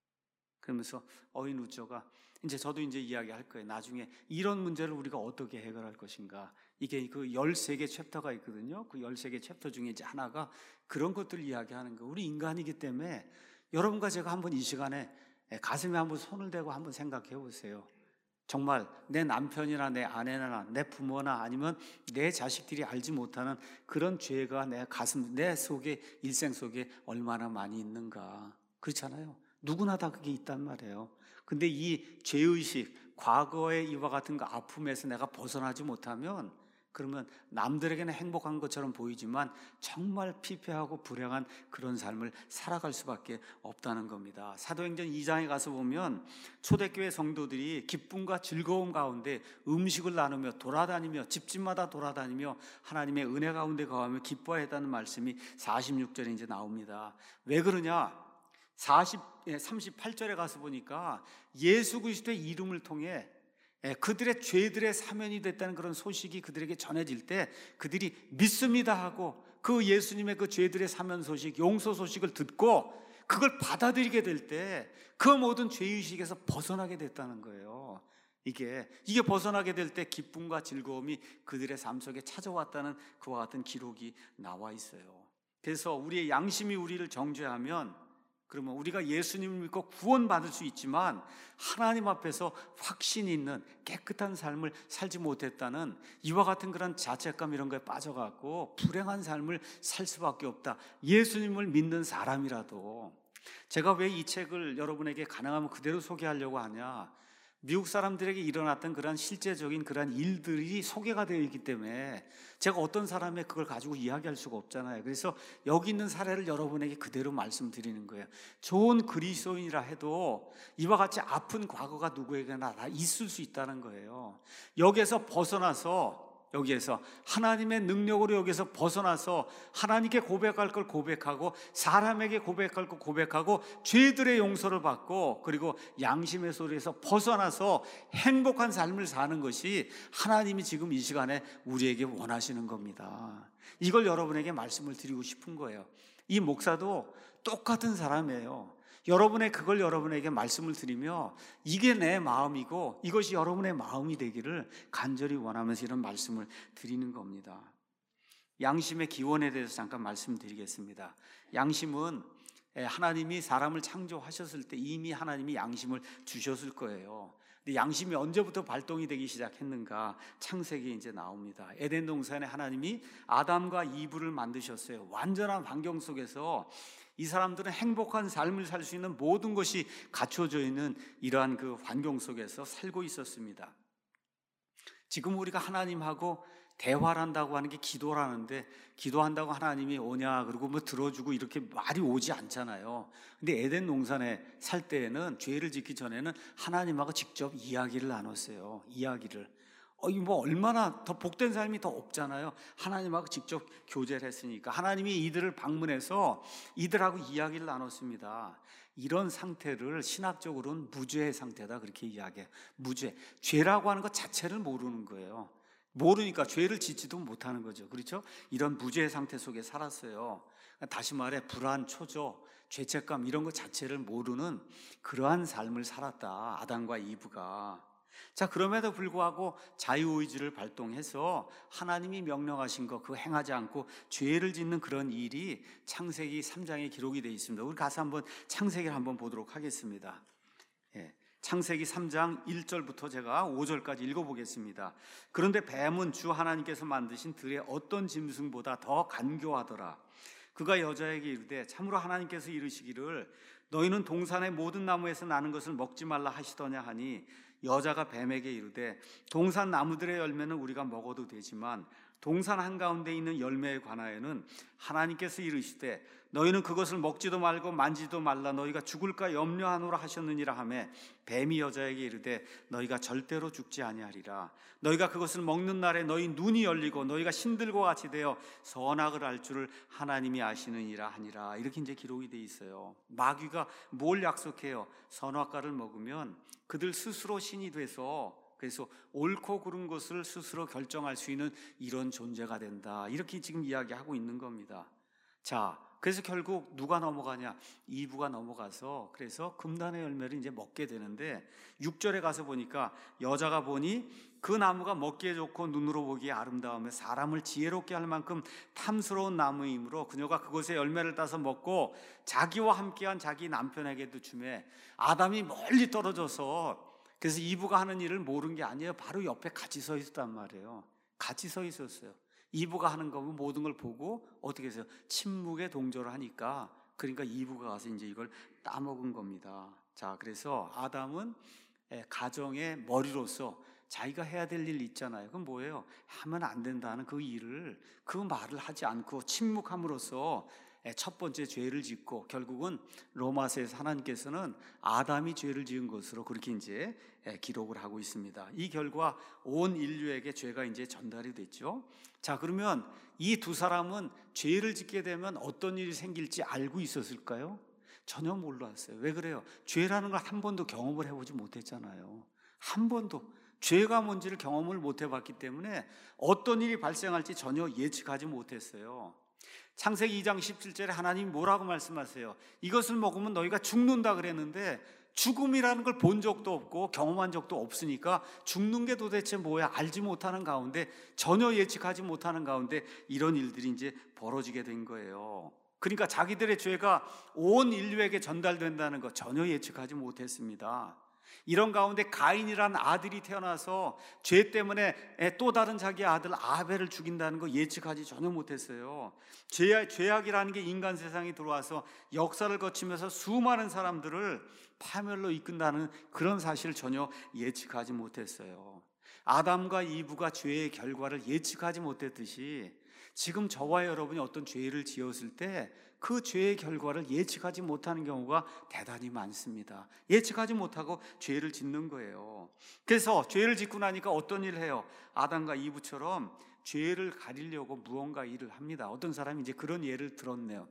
그러면서 어인 루저가 이제 저도 이제 이야기할 거예요. 나중에 이런 문제를 우리가 어떻게 해결할 것인가. 이게 그 13개 챕터가 있거든요. 그 13개 챕터 중에 이제 하나가 그런 것들을 이야기하는 거예요. 우리 인간이기 때문에 여러분과 제가 한번 이 시간에 가슴에 한번 손을 대고 한번 생각해 보세요. 정말 내 남편이나 내 아내나 내 부모나 아니면 내 자식들이 알지 못하는 그런 죄가 내 속에, 일생 속에 얼마나 많이 있는가. 그렇잖아요. 누구나 다 그게 있단 말이에요. 근데 이 죄의식, 과거의 이와 같은 그 아픔에서 내가 벗어나지 못하면 그러면 남들에게는 행복한 것처럼 보이지만 정말 피폐하고 불행한 그런 삶을 살아갈 수밖에 없다는 겁니다. 사도행전 2장에 가서 보면 초대교회 성도들이 기쁨과 즐거움 가운데 음식을 나누며 돌아다니며 집집마다 돌아다니며 하나님의 은혜 가운데 거하며 기뻐했다는 말씀이 46절에 이제 나옵니다. 왜 그러냐? 38절에 가서 보니까 예수 그리스도의 이름을 통해 그들의 죄들의 사면이 됐다는 그런 소식이 그들에게 전해질 때 그들이 믿습니다 하고 그 예수님의 그 죄들의 사면 소식, 용서 소식을 듣고 그걸 받아들이게 될 때 그 모든 죄의식에서 벗어나게 됐다는 거예요. 이게 벗어나게 될 때 기쁨과 즐거움이 그들의 삶 속에 찾아왔다는 그와 같은 기록이 나와 있어요. 그래서 우리의 양심이 우리를 정죄하면 그러면 우리가 예수님을 믿고 구원받을 수 있지만 하나님 앞에서 확신 있는 깨끗한 삶을 살지 못했다는 이와 같은 그런 자책감 이런 거에 빠져갖고 불행한 삶을 살 수밖에 없다. 예수님을 믿는 사람이라도. 제가 왜 이 책을 여러분에게 가능하면 그대로 소개하려고 하냐? 미국 사람들에게 일어났던 그런 실제적인 그런 일들이 소개가 되어 있기 때문에 제가 어떤 사람의 그걸 가지고 이야기할 수가 없잖아요. 그래서 여기 있는 사례를 여러분에게 그대로 말씀드리는 거예요. 좋은 그리스도인이라 해도 이와 같이 아픈 과거가 누구에게나 다 있을 수 있다는 거예요. 여기에서 벗어나서 여기에서 하나님의 능력으로 여기서 벗어나서 하나님께 고백할 걸 고백하고 사람에게 고백할 걸 고백하고 죄들의 용서를 받고 그리고 양심의 소리에서 벗어나서 행복한 삶을 사는 것이 하나님이 지금 이 시간에 우리에게 원하시는 겁니다. 이걸 여러분에게 말씀을 드리고 싶은 거예요. 이 목사도 똑같은 사람이에요. 그걸 여러분에게 말씀을 드리며 이게 내 마음이고 이것이 여러분의 마음이 되기를 간절히 원하면서 이런 말씀을 드리는 겁니다. 양심의 기원에 대해서 잠깐 말씀드리겠습니다. 양심은 하나님이 사람을 창조하셨을 때 이미 하나님이 양심을 주셨을 거예요. 근데 양심이 언제부터 발동이 되기 시작했는가? 창세기에 이제 나옵니다. 에덴 동산에 하나님이 아담과 이브를 만드셨어요. 완전한 환경 속에서 이 사람들은 행복한 삶을 살 수 있는 모든 것이 갖춰져 있는 이러한 그 환경 속에서 살고 있었습니다. 지금 우리가 하나님하고 대화를 한다고 하는 게 기도라는데 기도한다고 하나님이 오냐 그리고 뭐 들어주고 이렇게 말이 오지 않잖아요. 근데 에덴 동산에 살 때에는 죄를 짓기 전에는 하나님하고 직접 이야기를 나눴어요. 이야기를. 뭐 얼마나 더 복된 삶이 더 없잖아요. 하나님하고 직접 교제를 했으니까 하나님이 이들을 방문해서 이들하고 이야기를 나눴습니다. 이런 상태를 신학적으로는 무죄의 상태다 그렇게 이야기해요. 무죄. 죄라고 하는 것 자체를 모르는 거예요. 모르니까 죄를 짓지도 못하는 거죠. 그렇죠? 이런 무죄의 상태 속에 살았어요. 다시 말해 불안, 초조, 죄책감 이런 것 자체를 모르는 그러한 삶을 살았다. 아담과 이브가. 자, 그럼에도 불구하고 자유의지를 발동해서 하나님이 명령하신 거 그거 행하지 않고 죄를 짓는 그런 일이 창세기 3장에 기록이 되어 있습니다. 우리 가서 한번 창세기를 한번 보도록 하겠습니다. 창세기 3장 1절부터 제가 5절까지 읽어보겠습니다. 그런데 뱀은 주 하나님께서 만드신 들의 어떤 짐승보다 더 간교하더라. 그가 여자에게 이르되 참으로 하나님께서 이르시기를 너희는 동산의 모든 나무에서 나는 것을 먹지 말라 하시더냐 하니 여자가 뱀에게 이르되 동산 나무들의 열매는 우리가 먹어도 되지만 동산 한가운데 있는 열매에 관하여는 하나님께서 이르시되 너희는 그것을 먹지도 말고 만지도 말라 너희가 죽을까 염려하노라 하셨느니라 하매 뱀이 여자에게 이르되 너희가 절대로 죽지 아니하리라. 너희가 그것을 먹는 날에 너희 눈이 열리고 너희가 신들과 같이 되어 선악을 알 줄을 하나님이 아시느니라 하니라. 이렇게 이제 기록이 돼 있어요. 마귀가 뭘 약속해요? 선악과를 먹으면 그들 스스로 신이 돼서 그래서 옳고 그른 것을 스스로 결정할 수 있는 이런 존재가 된다. 이렇게 지금 이야기하고 있는 겁니다. 자, 그래서 결국 누가 넘어가냐? 이브가 넘어가서 그래서 금단의 열매를 이제 먹게 되는데 6절에 가서 보니까 여자가 보니 그 나무가 먹기에 좋고 눈으로 보기에 아름다우며 사람을 지혜롭게 할 만큼 탐스러운 나무이므로 그녀가 그것의 열매를 따서 먹고 자기와 함께한 자기 남편에게도 주매 아담이 멀리 떨어져서 그래서 이브가 하는 일을 모른 게 아니에요. 바로 옆에 같이 서 있었단 말이에요. 같이 서 있었어요. 이브가 하는 거면 모든 걸 보고 어떻게 해서 침묵의 동조를 하니까 그러니까 이브가 가서 이제 이걸 따먹은 겁니다. 자, 그래서 아담은 가정의 머리로서 자기가 해야 될 일 있잖아요. 그건 뭐예요? 하면 안 된다는 그 일을 그 말을 하지 않고 침묵함으로써 첫 번째 죄를 짓고 결국은 로마서에서 하나님께서는 아담이 죄를 지은 것으로 그렇게 이제 기록을 하고 있습니다. 이 결과 온 인류에게 죄가 이제 전달이 됐죠. 자, 그러면 이 두 사람은 죄를 짓게 되면 어떤 일이 생길지 알고 있었을까요? 전혀 몰랐어요. 왜 그래요? 죄라는 걸 한 번도 경험을 해보지 못했잖아요. 한 번도 죄가 뭔지를 경험을 못 해봤기 때문에 어떤 일이 발생할지 전혀 예측하지 못했어요. 창세기 2장 17절에 하나님이 뭐라고 말씀하세요? 이것을 먹으면 너희가 죽는다 그랬는데 죽음이라는 걸 본 적도 없고 경험한 적도 없으니까 죽는 게 도대체 뭐야 알지 못하는 가운데 전혀 예측하지 못하는 가운데 이런 일들이 이제 벌어지게 된 거예요. 그러니까 자기들의 죄가 온 인류에게 전달된다는 거 전혀 예측하지 못했습니다. 이런 가운데 가인이라는 아들이 태어나서 죄 때문에 또 다른 자기 아들 아벨을 죽인다는 거 예측하지 전혀 못했어요. 죄악이라는 게 인간 세상에 들어와서 역사를 거치면서 수많은 사람들을 파멸로 이끈다는 그런 사실을 전혀 예측하지 못했어요. 아담과 이브가 죄의 결과를 예측하지 못했듯이 지금 저와 여러분이 어떤 죄를 지었을 때 그 죄의 결과를 예측하지 못하는 경우가 대단히 많습니다. 예측하지 못하고 죄를 짓는 거예요. 그래서 죄를 짓고 나니까 어떤 일을 해요? 아담과 이브처럼 죄를 가리려고 무언가 일을 합니다. 어떤 사람이 이제 그런 예를 들었네요.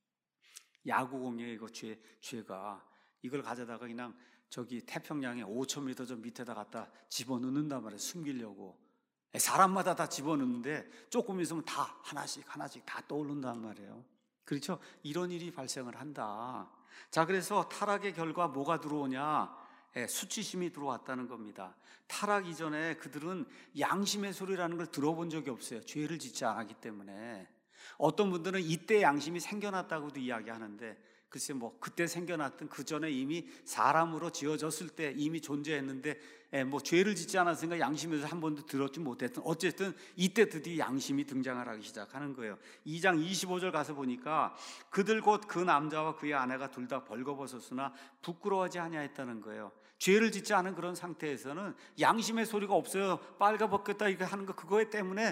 야구공에 이거 죄가 이걸 가져다가 그냥 저기 태평양에 5,000m 저 밑에다 갖다 집어넣는단 말이에요. 숨기려고. 사람마다 다 집어넣는데 조금 있으면 다 하나씩 다 떠오른단 말이에요. 그렇죠? 이런 일이 발생을 한다. 자, 그래서 타락의 결과 뭐가 들어오냐? 수치심이 들어왔다는 겁니다. 타락 이전에 그들은 양심의 소리라는 걸 들어본 적이 없어요. 죄를 짓지 않았기 때문에. 어떤 분들은 이때 양심이 생겨났다고도 이야기하는데, 글쎄 뭐 그때 생겨났든 그 전에 이미 사람으로 지어졌을 때 이미 존재했는데 뭐 죄를 짓지 않았으니까 양심에서 한 번도 들었지 못했던, 어쨌든 이때 드디어 양심이 등장을 하기 시작하는 거예요. 2장 25절 가서 보니까 그들 곧 그 남자와 그의 아내가 둘 다 벌거벗었으나 부끄러워하지 아니하였다는 거예요. 죄를 짓지 않은 그런 상태에서는 양심의 소리가 없어요. 빨가벗겼다 이거 하는 거 그거에 때문에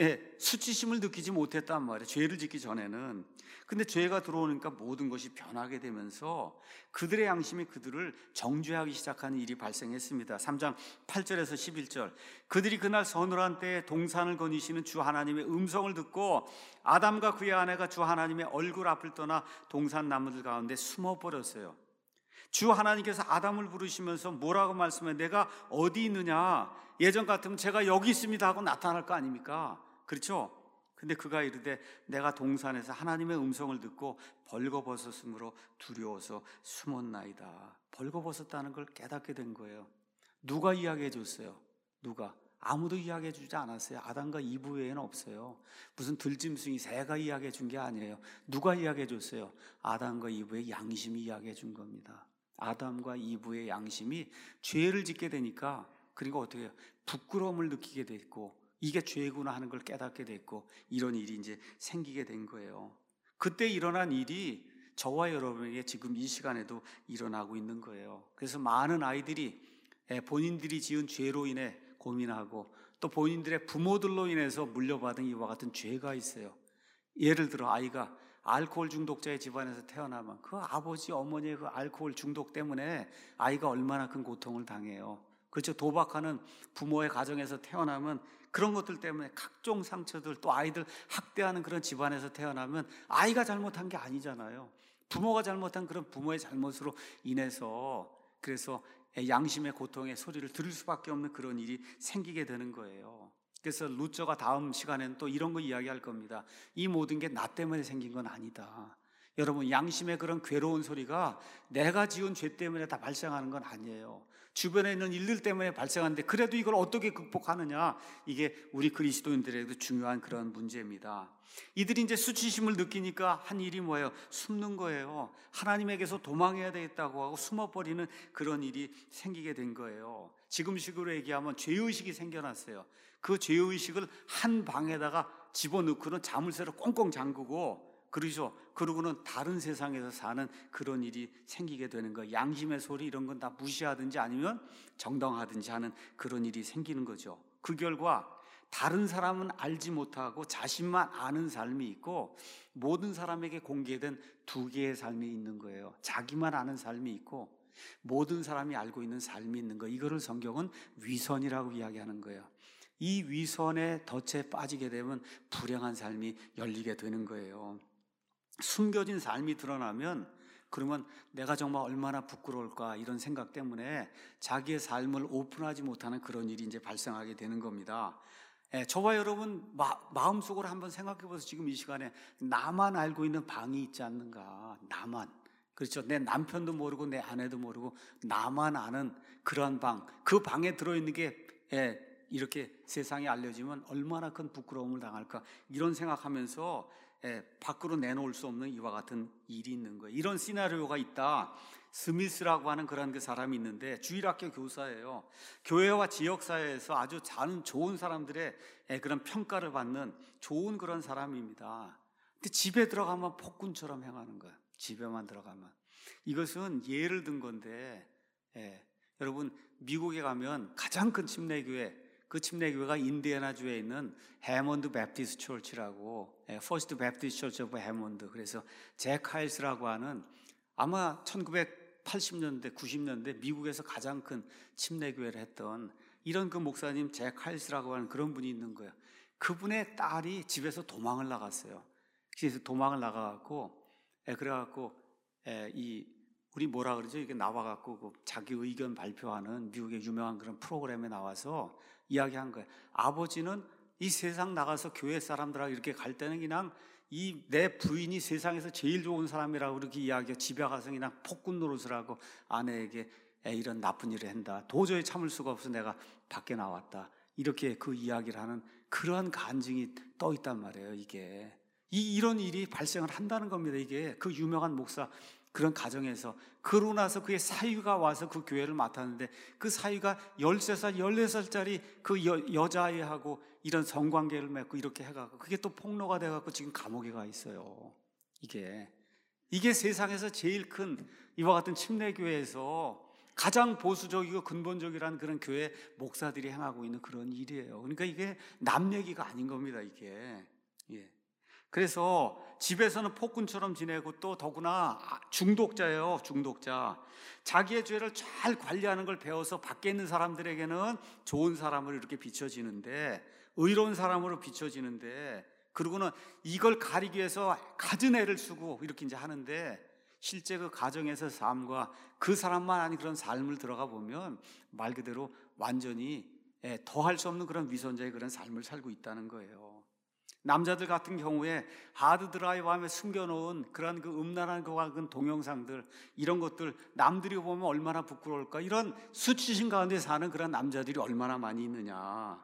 수치심을 느끼지 못했단 말이에요. 죄를 짓기 전에는. 근데 죄가 들어오니까 모든 것이 변하게 되면서 그들의 양심이 그들을 정죄하기 시작하는 일이 발생했습니다. 3장 8절에서 11절. 그들이 그날 서늘한 때에 동산을 거니시는 주 하나님의 음성을 듣고 아담과 그의 아내가 주 하나님의 얼굴 앞을 떠나 동산 나무들 가운데 숨어버렸어요. 주 하나님께서 아담을 부르시면서 뭐라고 말씀해? 내가 어디 있느냐? 예전 같으면 제가 여기 있습니다 하고 나타날 거 아닙니까? 그렇죠? 근데 그가 이르되 내가 동산에서 하나님의 음성을 듣고 벌거벗었으므로 두려워서 숨었나이다. 벌거벗었다는 걸 깨닫게 된 거예요. 누가 이야기해 줬어요? 누가? 아무도 이야기해 주지 않았어요. 아담과 이브 외에는 없어요. 무슨 들짐승이 새가 이야기해 준 게 아니에요. 누가 이야기해 줬어요? 아담과 이브의 양심이 이야기해 준 겁니다. 아담과 이브의 양심이 죄를 짓게 되니까, 그리고 어떻게 해요? 부끄러움을 느끼게 됐고, 이게 죄구나 하는 걸 깨닫게 됐고, 이런 일이 이제 생기게 된 거예요. 그때 일어난 일이 저와 여러분에게 지금 이 시간에도 일어나고 있는 거예요. 그래서 많은 아이들이 본인들이 지은 죄로 인해 고민하고, 또 본인들의 부모들로 인해서 물려받은 이와 같은 죄가 있어요. 예를 들어 아이가 알코올 중독자의 집안에서 태어나면 그 아버지 어머니의 그 알코올 중독 때문에 아이가 얼마나 큰 고통을 당해요. 그렇죠? 도박하는 부모의 가정에서 태어나면 그런 것들 때문에 각종 상처들, 또 아이들 학대하는 그런 집안에서 태어나면 아이가 잘못한 게 아니잖아요. 부모가 잘못한 그런 부모의 잘못으로 인해서, 그래서 양심의 고통의 소리를 들을 수밖에 없는 그런 일이 생기게 되는 거예요. 그래서 루저가 다음 시간에는 또 이런 거 이야기할 겁니다. 이 모든 게 나 때문에 생긴 건 아니다. 여러분, 양심의 그런 괴로운 소리가 내가 지은 죄 때문에 다 발생하는 건 아니에요. 주변에 있는 일들 때문에 발생하는데, 그래도 이걸 어떻게 극복하느냐, 이게 우리 그리스도인들에게도 중요한 그런 문제입니다. 이들이 이제 수치심을 느끼니까 한 일이 뭐예요? 숨는 거예요. 하나님에게서 도망해야 되겠다고 하고 숨어버리는 그런 일이 생기게 된 거예요. 지금식으로 얘기하면 죄의식이 생겨났어요. 그 죄의식을 한 방에다가 집어넣고는 자물쇠로 꽁꽁 잠그고, 그러죠. 그러고는 다른 세상에서 사는 그런 일이 생기게 되는 거예요. 양심의 소리 이런 건 다 무시하든지 아니면 정당하든지 하는 그런 일이 생기는 거죠. 그 결과 다른 사람은 알지 못하고 자신만 아는 삶이 있고, 모든 사람에게 공개된 두 개의 삶이 있는 거예요. 자기만 아는 삶이 있고 모든 사람이 알고 있는 삶이 있는 거예요. 이거를 성경은 위선이라고 이야기하는 거예요. 이 위선의 덫에 빠지게 되면 불행한 삶이 열리게 되는 거예요. 숨겨진 삶이 드러나면, 그러면 내가 정말 얼마나 부끄러울까, 이런 생각 때문에 자기의 삶을 오픈하지 못하는 그런 일이 이제 발생하게 되는 겁니다. 저와 여러분 마음속으로 한번 생각해 보세요. 지금 이 시간에 나만 알고 있는 방이 있지 않는가? 나만. 그렇죠. 내 남편도 모르고 내 아내도 모르고 나만 아는 그런 방, 그 방에 들어있는 게 이렇게 세상에 알려지면 얼마나 큰 부끄러움을 당할까, 이런 생각하면서 밖으로 내놓을 수 없는 이와 같은 일이 있는 거예요. 이런 시나리오가 있다. 스미스라고 하는 그런 그 사람이 있는데 주일학교 교사예요. 교회와 지역사회에서 아주 좋은 사람들의 그런 평가를 받는 좋은 그런 사람입니다. 근데 집에 들어가면 폭군처럼 행하는 거예요. 집에만 들어가면. 이것은 예를 든 건데, 여러분 미국에 가면 가장 큰 침례교회, 그 침례교회가 인디애나주에 있는 해몬드 베프티스트 처치라고, 퍼스트 베프티스트 처치 오브 해몬드. 그래서 잭 하일스라고 하는 아마 1980년대, 90년대 미국에서 가장 큰 침례교회를 했던 이런 그 목사님 잭 하일스라고 하는 그런 분이 있는 거예요. 그분의 딸이 집에서 도망을 나갔어요. 그래서 도망을 나가갖고, 그래갖고 우리 뭐라 그러죠? 이게 나와갖고 그 자기 의견 발표하는 미국의 유명한 그런 프로그램에 나와서 이야기한 거예요. 아버지는 이 세상 나가서 교회 사람들하고 이렇게 갈 때는 그냥 이 내 부인이 세상에서 제일 좋은 사람이라고 그렇게 이야기해. 집에 가서 그냥 폭군 노릇을 하고 아내에게 이런 나쁜 일을 한다. 도저히 참을 수가 없어 내가 밖에 나왔다. 이렇게 그 이야기를 하는 그러한 간증이 떠 있단 말이에요. 이게 이런 일이 발생을 한다는 겁니다. 이게 그 유명한 목사 그런 가정에서 그러고 나서 그의 사위가 와서 그 교회를 맡았는데 그 사위가 13살, 14살짜리 그 여자아이하고 이런 성관계를 맺고 이렇게 해가지고 그게 또 폭로가 돼갖고 지금 감옥에 가 있어요. 이게 세상에서 제일 큰 이와 같은 침례교회에서 가장 보수적이고 근본적이라는 그런 교회 목사들이 행하고 있는 그런 일이에요. 그러니까 이게 남 얘기가 아닌 겁니다. 이게. 그래서 집에서는 폭군처럼 지내고 또 더구나 중독자예요. 중독자. 자기의 죄를 잘 관리하는 걸 배워서 밖에 있는 사람들에게는 좋은 사람으로 이렇게 비춰지는데, 의로운 사람으로 비춰지는데, 그러고는 이걸 가리기 위해서 갖은 애를 쓰고 이렇게 이제 하는데, 실제 그 가정에서 삶과 그 사람만 아닌 그런 삶을 들어가 보면 말 그대로 완전히 더할 수 없는 그런 위선자의 그런 삶을 살고 있다는 거예요. 남자들 같은 경우에 하드드라이브하며 숨겨놓은 그런 그 음란한 그 동영상들, 이런 것들 남들이 보면 얼마나 부끄러울까. 이런 수치심 가운데 사는 그런 남자들이 얼마나 많이 있느냐.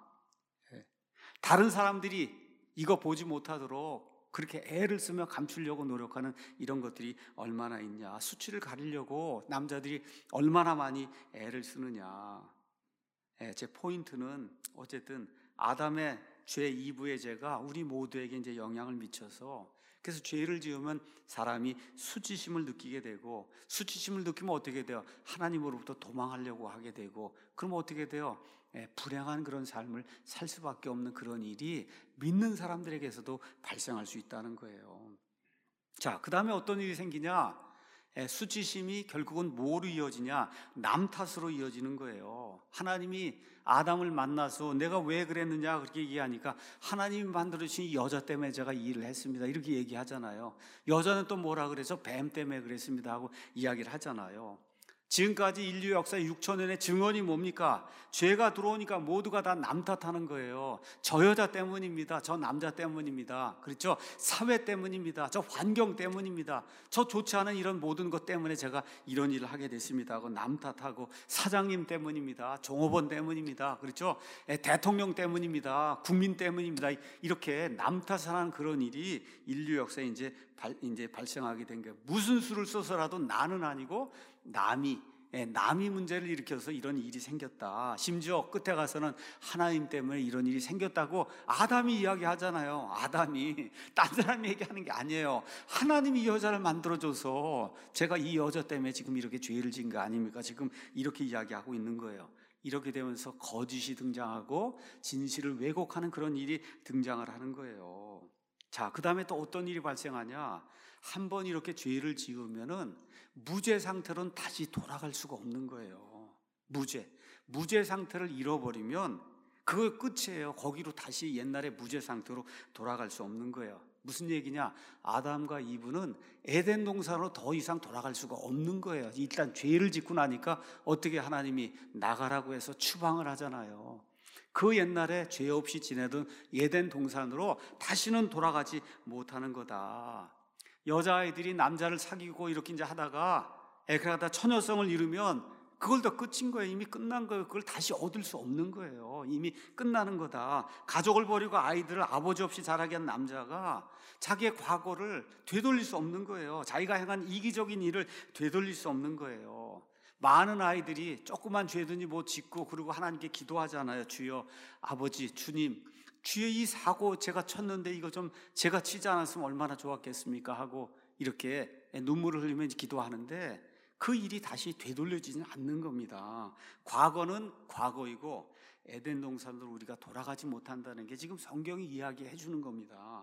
다른 사람들이 이거 보지 못하도록 그렇게 애를 쓰며 감추려고 노력하는 이런 것들이 얼마나 있냐. 수치를 가리려고 남자들이 얼마나 많이 애를 쓰느냐. 제 포인트는 어쨌든 아담의 죄, 이브의 죄가 우리 모두에게 이제 영향을 미쳐서, 그래서 죄를 지으면 사람이 수치심을 느끼게 되고, 수치심을 느끼면 어떻게 돼요? 하나님으로부터 도망하려고 하게 되고, 그럼 어떻게 돼요? 불행한 그런 삶을 살 수밖에 없는 그런 일이 믿는 사람들에게서도 발생할 수 있다는 거예요. 자, 그 다음에 어떤 일이 생기냐? 수치심이 결국은 뭐로 이어지냐? 남 탓으로 이어지는 거예요. 하나님이 아담을 만나서 내가 왜 그랬느냐 그렇게 얘기하니까 하나님이 만들어주신 여자 때문에 제가 이 일을 했습니다 이렇게 얘기하잖아요. 여자는 또 뭐라 그래서 뱀 때문에 그랬습니다 하고 이야기를 하잖아요. 지금까지 인류 역사 6천년의 증언이 뭡니까? 죄가 들어오니까 모두가 다 남 탓하는 거예요. 저 여자 때문입니다. 저 남자 때문입니다. 그렇죠? 사회 때문입니다. 저 환경 때문입니다. 저 좋지 않은 이런 모든 것 때문에 제가 이런 일을 하게 됐습니다 하고 남 탓하고, 사장님 때문입니다. 종업원 때문입니다. 그렇죠? 대통령 때문입니다. 국민 때문입니다. 이렇게 남 탓하는 그런 일이 인류 역사에 이제 발생하게 된 거예요. 무슨 수를 써서라도 나는 아니고 남이 문제를 일으켜서 이런 일이 생겼다. 심지어 끝에 가서는 하나님 때문에 이런 일이 생겼다고 아담이 이야기하잖아요. 아담이 딴 사람이 얘기하는 게 아니에요. 하나님이 이 여자를 만들어줘서 제가 이 여자 때문에 지금 이렇게 죄를 지은 거 아닙니까? 지금 이렇게 이야기하고 있는 거예요. 이렇게 되면서 거짓이 등장하고 진실을 왜곡하는 그런 일이 등장을 하는 거예요. 자, 그 다음에 또 어떤 일이 발생하냐? 한 번 이렇게 죄를 지으면은 무죄 상태로는 다시 돌아갈 수가 없는 거예요. 무죄 상태를 잃어버리면 그거 끝이에요. 거기로 다시 옛날의 무죄 상태로 돌아갈 수 없는 거예요. 무슨 얘기냐? 아담과 이브는 에덴 동산으로 더 이상 돌아갈 수가 없는 거예요. 일단 죄를 짓고 나니까 어떻게 하나님이 나가라고 해서 추방을 하잖아요. 그 옛날에 죄 없이 지내던 에덴 동산으로 다시는 돌아가지 못하는 거다. 여자아이들이 남자를 사귀고 이렇게 이제 하다가 그러다 처녀성을 이루면 그걸 더 끝인 거예요. 이미 끝난 거예요. 그걸 다시 얻을 수 없는 거예요. 이미 끝나는 거다. 가족을 버리고 아이들을 아버지 없이 자라게 한 남자가 자기의 과거를 되돌릴 수 없는 거예요. 자기가 행한 이기적인 일을 되돌릴 수 없는 거예요. 많은 아이들이 조그만 죄든지 뭐 짓고 그리고 하나님께 기도하잖아요. 주여, 아버지, 주님, 주의 이 사고 제가 쳤는데 이거 좀 제가 치지 않았으면 얼마나 좋았겠습니까 하고 이렇게 눈물을 흘리며 기도하는데 그 일이 다시 되돌려지지 않는 겁니다. 과거는 과거이고 에덴 동산으로 우리가 돌아가지 못한다는 게 지금 성경이 이야기해 주는 겁니다.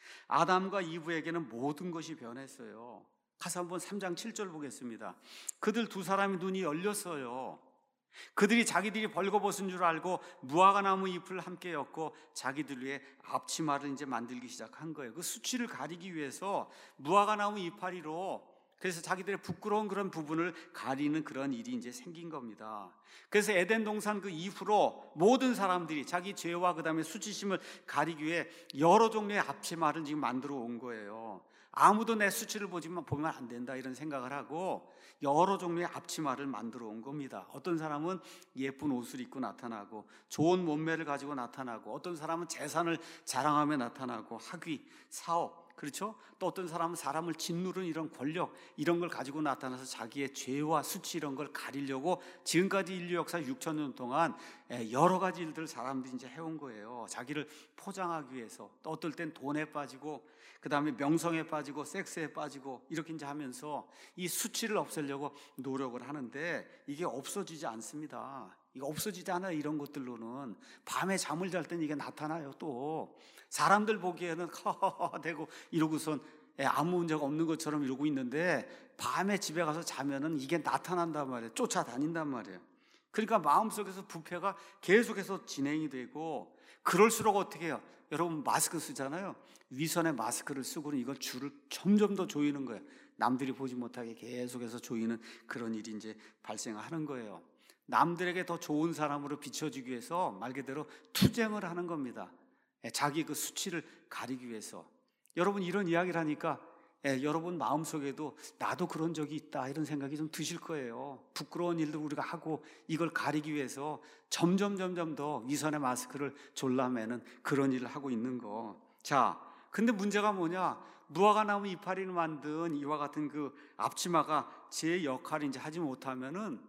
아담과 이브에게는 모든 것이 변했어요. 가서 한번 3장 7절 보겠습니다. 그들 두 사람의 눈이 열렸어요. 그들이 자기들이 벌거벗은 줄 알고 무화과 나무 잎을 함께 엮고 자기들 위해 앞치마를 이제 만들기 시작한 거예요. 그 수치를 가리기 위해서 무화과 나무 이파리로, 그래서 자기들의 부끄러운 그런 부분을 가리는 그런 일이 이제 생긴 겁니다. 그래서 에덴 동산 그 이후로 모든 사람들이 자기 죄와 그 다음에 수치심을 가리기 위해 여러 종류의 앞치마를 지금 만들어 온 거예요. 아무도 내 수치를 보면 안 된다 이런 생각을 하고 여러 종류의 앞치마를 만들어 온 겁니다. 어떤 사람은 예쁜 옷을 입고 나타나고 좋은 몸매를 가지고 나타나고, 어떤 사람은 재산을 자랑하며 나타나고 학위, 사업, 그렇죠? 또 어떤 사람은 사람을 짓누르는 이런 권력, 이런 걸 가지고 나타나서 자기의 죄와 수치 이런 걸 가리려고 지금까지 인류 역사 6,000년 동안 여러 가지 일들을 사람들이 이제 해온 거예요. 자기를 포장하기 위해서. 또 어떨 땐 돈에 빠지고, 그 다음에 명성에 빠지고, 섹스에 빠지고, 이렇게 이제 하면서 이 수치를 없애려고 노력을 하는데 이게 없어지지 않습니다. 이거 없어지지 않아요. 이런 것들로는 밤에 잠을 잘 때는 이게 나타나요. 또 사람들 보기에는 허허허 되고 이러고선 아무 문제가 없는 것처럼 이러고 있는데 밤에 집에 가서 자면은 이게 나타난단 말이에요. 쫓아다닌단 말이에요. 그러니까 마음속에서 부패가 계속해서 진행이 되고, 그럴수록 어떻게 해요? 여러분 마스크 쓰잖아요. 위선의 마스크를 쓰고는 이걸 줄을 점점 더 조이는 거예요. 남들이 보지 못하게 계속해서 조이는 그런 일이 이제 발생하는 거예요. 남들에게 더 좋은 사람으로 비춰지기 위해서 말 그대로 투쟁을 하는 겁니다. 자기 그 수치를 가리기 위해서. 여러분 이런 이야기를 하니까 여러분 마음속에도 나도 그런 적이 있다 이런 생각이 좀 드실 거예요. 부끄러운 일도 우리가 하고 이걸 가리기 위해서 점점 더 위선의 마스크를 졸라매는 그런 일을 하고 있는 거. 자, 근데 문제가 뭐냐? 무화과 나무 이파리를 만든 이와 같은 그 앞치마가 제 역할을 이제 하지 못하면은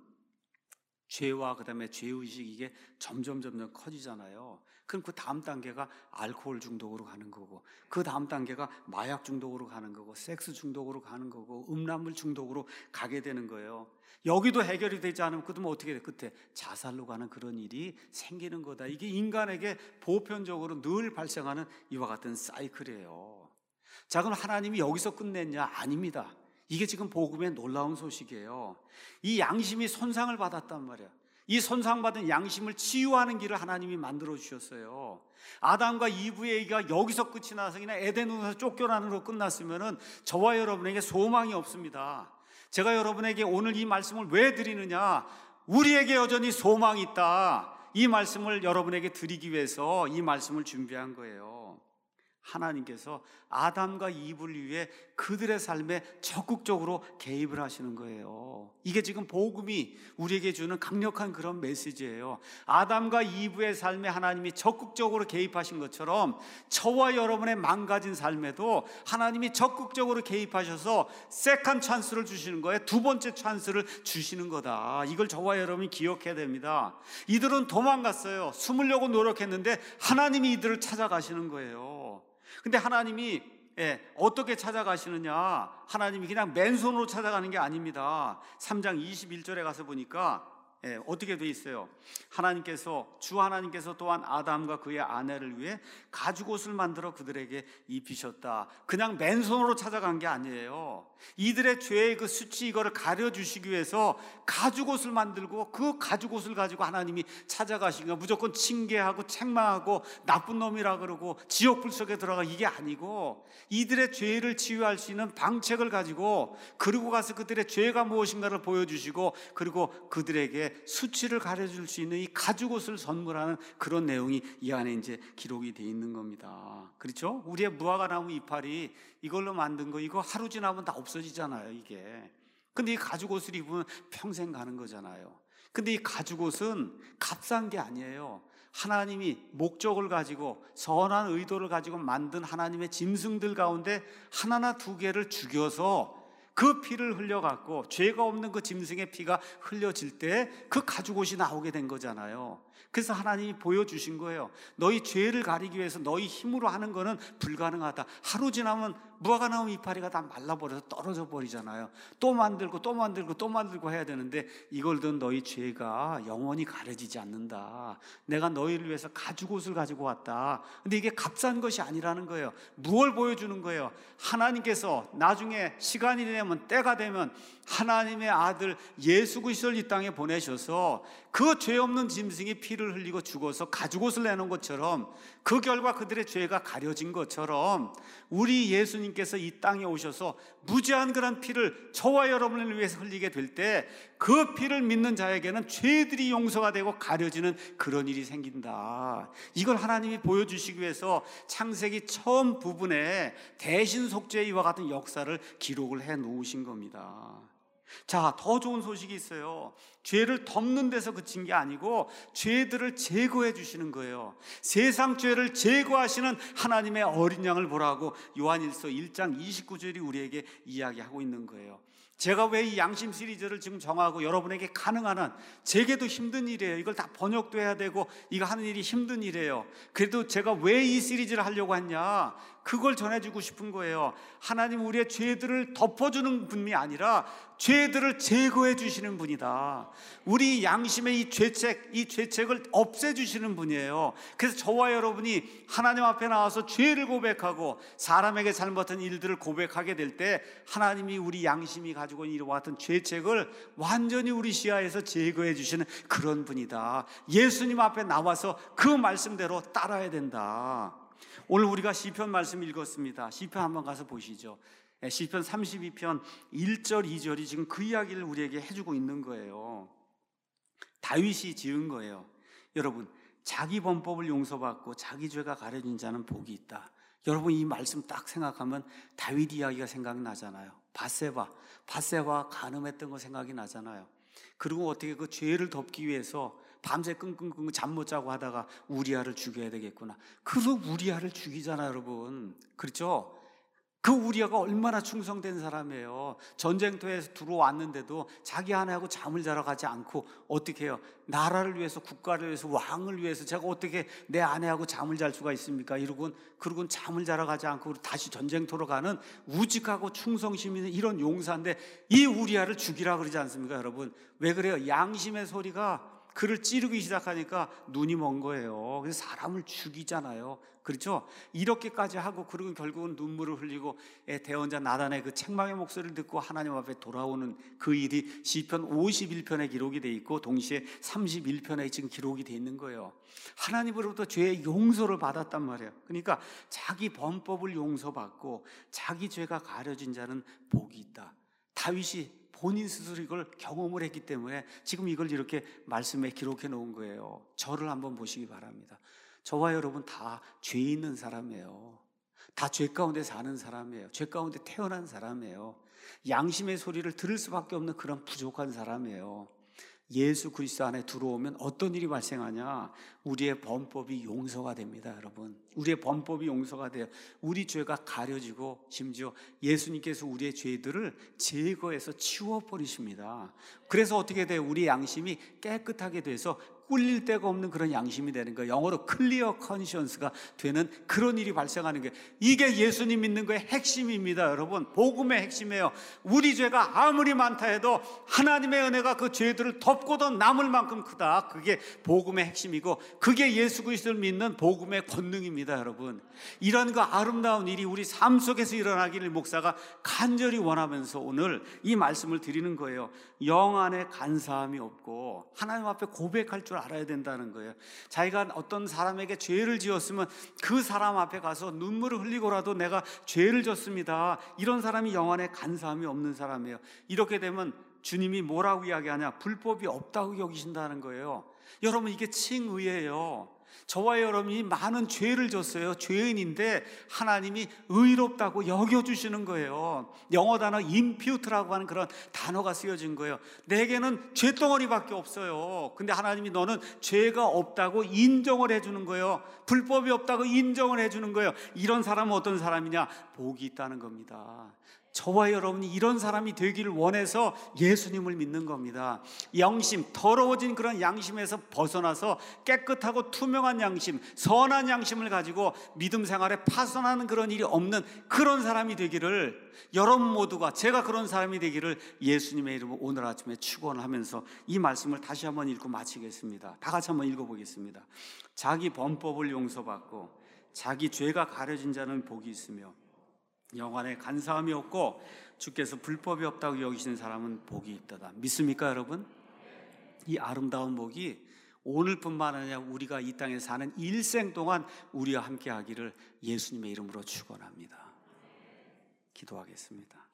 죄와 그 다음에 죄의식 이게 점점 커지잖아요. 그럼 그 다음 단계가 알코올 중독으로 가는 거고, 그 다음 단계가 마약 중독으로 가는 거고, 섹스 중독으로 가는 거고, 음란물 중독으로 가게 되는 거예요. 여기도 해결이 되지 않으면 그러면 어떻게 돼? 끝에 자살로 가는 그런 일이 생기는 거다. 이게 인간에게 보편적으로 늘 발생하는 이와 같은 사이클이에요. 자, 그럼 하나님이 여기서 끝냈냐? 아닙니다. 이게 지금 복음의 놀라운 소식이에요. 이 양심이 손상을 받았단 말이에요. 이 손상받은 양심을 치유하는 길을 하나님이 만들어 주셨어요. 아담과 이브의 얘기가 여기서 끝이 나서 그냥 에덴에서 쫓겨나는 으로 끝났으면은 저와 여러분에게 소망이 없습니다. 제가 여러분에게 오늘 이 말씀을 왜 드리느냐? 우리에게 여전히 소망이 있다. 이 말씀을 여러분에게 드리기 위해서 이 말씀을 준비한 거예요. 하나님께서 아담과 이브를 위해 그들의 삶에 적극적으로 개입을 하시는 거예요. 이게 지금 복음이 우리에게 주는 강력한 그런 메시지예요. 아담과 이브의 삶에 하나님이 적극적으로 개입하신 것처럼 저와 여러분의 망가진 삶에도 하나님이 적극적으로 개입하셔서 세컨드 찬스를 주시는 거예요. 두 번째 찬스를 주시는 거다. 이걸 저와 여러분이 기억해야 됩니다. 이들은 도망갔어요. 숨으려고 노력했는데 하나님이 이들을 찾아가시는 거예요. 근데 하나님이 어떻게 찾아가시느냐? 하나님이 그냥 맨손으로 찾아가는 게 아닙니다. 3장 21절에 가서 보니까 어떻게 돼 있어요? 주 하나님께서 또한 아담과 그의 아내를 위해 가죽옷을 만들어 그들에게 입히셨다. 그냥 맨손으로 찾아간 게 아니에요. 이들의 죄의 그 수치 이거를 가려주시기 위해서 가죽옷을 만들고 그 가죽옷을 가지고 하나님이 찾아가시니까 무조건 징계하고 책망하고 나쁜 놈이라 그러고 지옥불 속에 들어가 이게 아니고 이들의 죄를 치유할 수 있는 방책을 가지고 그리고 가서 그들의 죄가 무엇인가를 보여주시고 그리고 그들에게 수치를 가려줄 수 있는 이 가죽옷을 선물하는 그런 내용이 이 안에 이제 기록이 되어 있는 겁니다. 그렇죠? 우리의 무화과 나무 이파리 이걸로 만든 거 이거 하루 지나면 다 없어지잖아요, 이게. 근데 이 가죽옷을 입으면 평생 가는 거잖아요. 근데 이 가죽옷은 값싼 게 아니에요. 하나님이 목적을 가지고 선한 의도를 가지고 만든 하나님의 짐승들 가운데 하나나 두 개를 죽여서 그 피를 흘려갖고 죄가 없는 그 짐승의 피가 흘려질 때 그 가죽옷이 나오게 된 거잖아요. 그래서 하나님이 보여주신 거예요. 너희 죄를 가리기 위해서 너희 힘으로 하는 거는 불가능하다. 하루 지나면 무화과나무 이파리가 다 말라버려서 떨어져 버리잖아요. 또 만들고 또 만들고 또 만들고 해야 되는데 이걸 든 너희 죄가 영원히 가려지지 않는다. 내가 너희를 위해서 가죽옷을 가지고 왔다. 근데 이게 값싼 것이 아니라는 거예요. 무엇을 보여주는 거예요? 하나님께서 나중에 시간이 되면, 때가 되면 하나님의 아들 예수 그리스도를 이 땅에 보내셔서 그 죄 없는 짐승이 피를 흘리고 죽어서 가죽옷을 내놓은 것처럼, 그 결과 그들의 죄가 가려진 것처럼 우리 예수님께서 이 땅에 오셔서 무죄한 그런 피를 저와 여러분을 위해서 흘리게 될 때 그 피를 믿는 자에게는 죄들이 용서가 되고 가려지는 그런 일이 생긴다. 이걸 하나님이 보여주시기 위해서 창세기 처음 부분에 대신 속죄 이와 같은 역사를 기록을 해 놓으신 겁니다. 자, 더 좋은 소식이 있어요. 죄를 덮는 데서 그친 게 아니고 죄들을 제거해 주시는 거예요. 세상 죄를 제거하시는 하나님의 어린 양을 보라고 요한일서 1장 29절이 우리에게 이야기하고 있는 거예요. 제가 왜 이 양심 시리즈를 지금 정하고 여러분에게 가능한 한, 제게도 힘든 일이에요. 이걸 다 번역도 해야 되고 이거 하는 일이 힘든 일이에요. 그래도 제가 왜 이 시리즈를 하려고 했냐, 그걸 전해주고 싶은 거예요. 하나님 우리의 죄들을 덮어주는 분이 아니라 죄들을 제거해 주시는 분이다. 우리 양심의 이 죄책을 없애주시는 분이에요. 그래서 저와 여러분이 하나님 앞에 나와서 죄를 고백하고 사람에게 잘못한 일들을 고백하게 될 때 하나님이 우리 양심이 가지고 있는 이와 같은 죄책을 완전히 우리 시야에서 제거해 주시는 그런 분이다. 예수님 앞에 나와서 그 말씀대로 따라야 된다. 오늘 우리가 시편 말씀 읽었습니다. 시편 한번 가서 보시죠. 시편 32편 1절 2절이 지금 그 이야기를 우리에게 해주고 있는 거예요. 다윗이 지은 거예요. 여러분, 자기 범법을 용서받고 자기 죄가 가려진 자는 복이 있다. 여러분, 이 말씀 딱 생각하면 다윗 이야기가 생각이 나잖아요. 밧세바 간음했던 거 생각이 나잖아요. 그리고 어떻게 그 죄를 덮기 위해서 밤새 끙끙끙 잠 못 자고 하다가 우리아를 죽여야 되겠구나. 그래서 우리아를 죽이잖아요, 여러분. 그렇죠? 그 우리아가 얼마나 충성된 사람이에요. 전쟁터에서 들어왔는데도 자기 아내하고 잠을 자러 가지 않고 어떻게 해요? 나라를 위해서, 국가를 위해서, 왕을 위해서 제가 어떻게 내 아내하고 잠을 잘 수가 있습니까? 그러고는 잠을 자러 가지 않고 다시 전쟁터로 가는 우직하고 충성심 있는 이런 용사인데 이 우리아를 죽이라 그러지 않습니까, 여러분? 왜 그래요? 양심의 소리가 그를 찌르기 시작하니까 눈이 먼 거예요. 그래서 사람을 죽이잖아요. 그렇죠? 이렇게까지 하고, 그리고 결국은 눈물을 흘리고 대언자 나단의 그 책망의 목소리를 듣고 하나님 앞에 돌아오는 그 일이 시편 51편에 기록이 돼 있고 동시에 31편에 지금 기록이 돼 있는 거예요. 하나님으로부터 죄의 용서를 받았단 말이에요. 그러니까 자기 범법을 용서받고 자기 죄가 가려진 자는 복이 있다. 다윗이 본인 스스로 이걸 경험을 했기 때문에 지금 이걸 이렇게 말씀에 기록해 놓은 거예요. 저를 한번 보시기 바랍니다. 저와 여러분 다 죄 있는 사람이에요. 다 죄 가운데 사는 사람이에요. 죄 가운데 태어난 사람이에요. 양심의 소리를 들을 수밖에 없는 그런 부족한 사람이에요. 예수 그리스도 안에 들어오면 어떤 일이 발생하냐? 우리의 범법이 용서가 됩니다, 여러분. 우리의 범법이 용서가 돼요. 우리 죄가 가려지고 심지어 예수님께서 우리의 죄들을 제거해서 치워버리십니다. 그래서 어떻게 돼요? 우리 양심이 깨끗하게 돼서 꿀릴 데가 없는 그런 양심이 되는 거예요. 영어로 클리어 컨시언스가 되는 그런 일이 발생하는 거예요. 이게 예수님 믿는 거의 핵심입니다, 여러분. 복음의 핵심이에요. 우리 죄가 아무리 많다 해도 하나님의 은혜가 그 죄들을 덮고도 남을 만큼 크다. 그게 복음의 핵심이고 그게 예수 그리스도를 믿는 복음의 권능입니다, 여러분. 이런 그 아름다운 일이 우리 삶 속에서 일어나기를 목사가 간절히 원하면서 오늘 이 말씀을 드리는 거예요. 영 안에 간사함이 없고 하나님 앞에 고백할 줄 알아야 된다는 거예요. 자기가 어떤 사람에게 죄를 지었으면 그 사람 앞에 가서 눈물을 흘리고라도 내가 죄를 졌습니다. 이런 사람이 영 안에 간사함이 없는 사람이에요. 이렇게 되면 주님이 뭐라고 이야기하냐? 불법이 없다고 여기신다는 거예요. 여러분, 이게 칭의예요. 저와 여러분이 많은 죄를 졌어요. 죄인인데 하나님이 의롭다고 여겨주시는 거예요. 영어 단어 impute라고 하는 그런 단어가 쓰여진 거예요. 내게는 죄덩어리밖에 없어요. 근데 하나님이 너는 죄가 없다고 인정을 해주는 거예요. 불법이 없다고 인정을 해주는 거예요. 이런 사람은 어떤 사람이냐? 복이 있다는 겁니다. 저와 여러분이 이런 사람이 되기를 원해서 예수님을 믿는 겁니다. 양심, 더러워진 그런 양심에서 벗어나서 깨끗하고 투명한 양심, 선한 양심을 가지고 믿음 생활에 파손하는 그런 일이 없는 그런 사람이 되기를, 여러분 모두가, 제가 그런 사람이 되기를 예수님의 이름으로 오늘 아침에 축원하면서 이 말씀을 다시 한번 읽고 마치겠습니다. 다 같이 한번 읽어보겠습니다. 자기 범법을 용서받고 자기 죄가 가려진 자는 복이 있으며 영안에 간사함이 없고 주께서 불법이 없다고 여기시는 사람은 복이 있도다. 믿습니까 여러분? 이 아름다운 복이 오늘뿐만 아니라 우리가 이 땅에 사는 일생 동안 우리와 함께 하기를 예수님의 이름으로 축원합니다. 기도하겠습니다.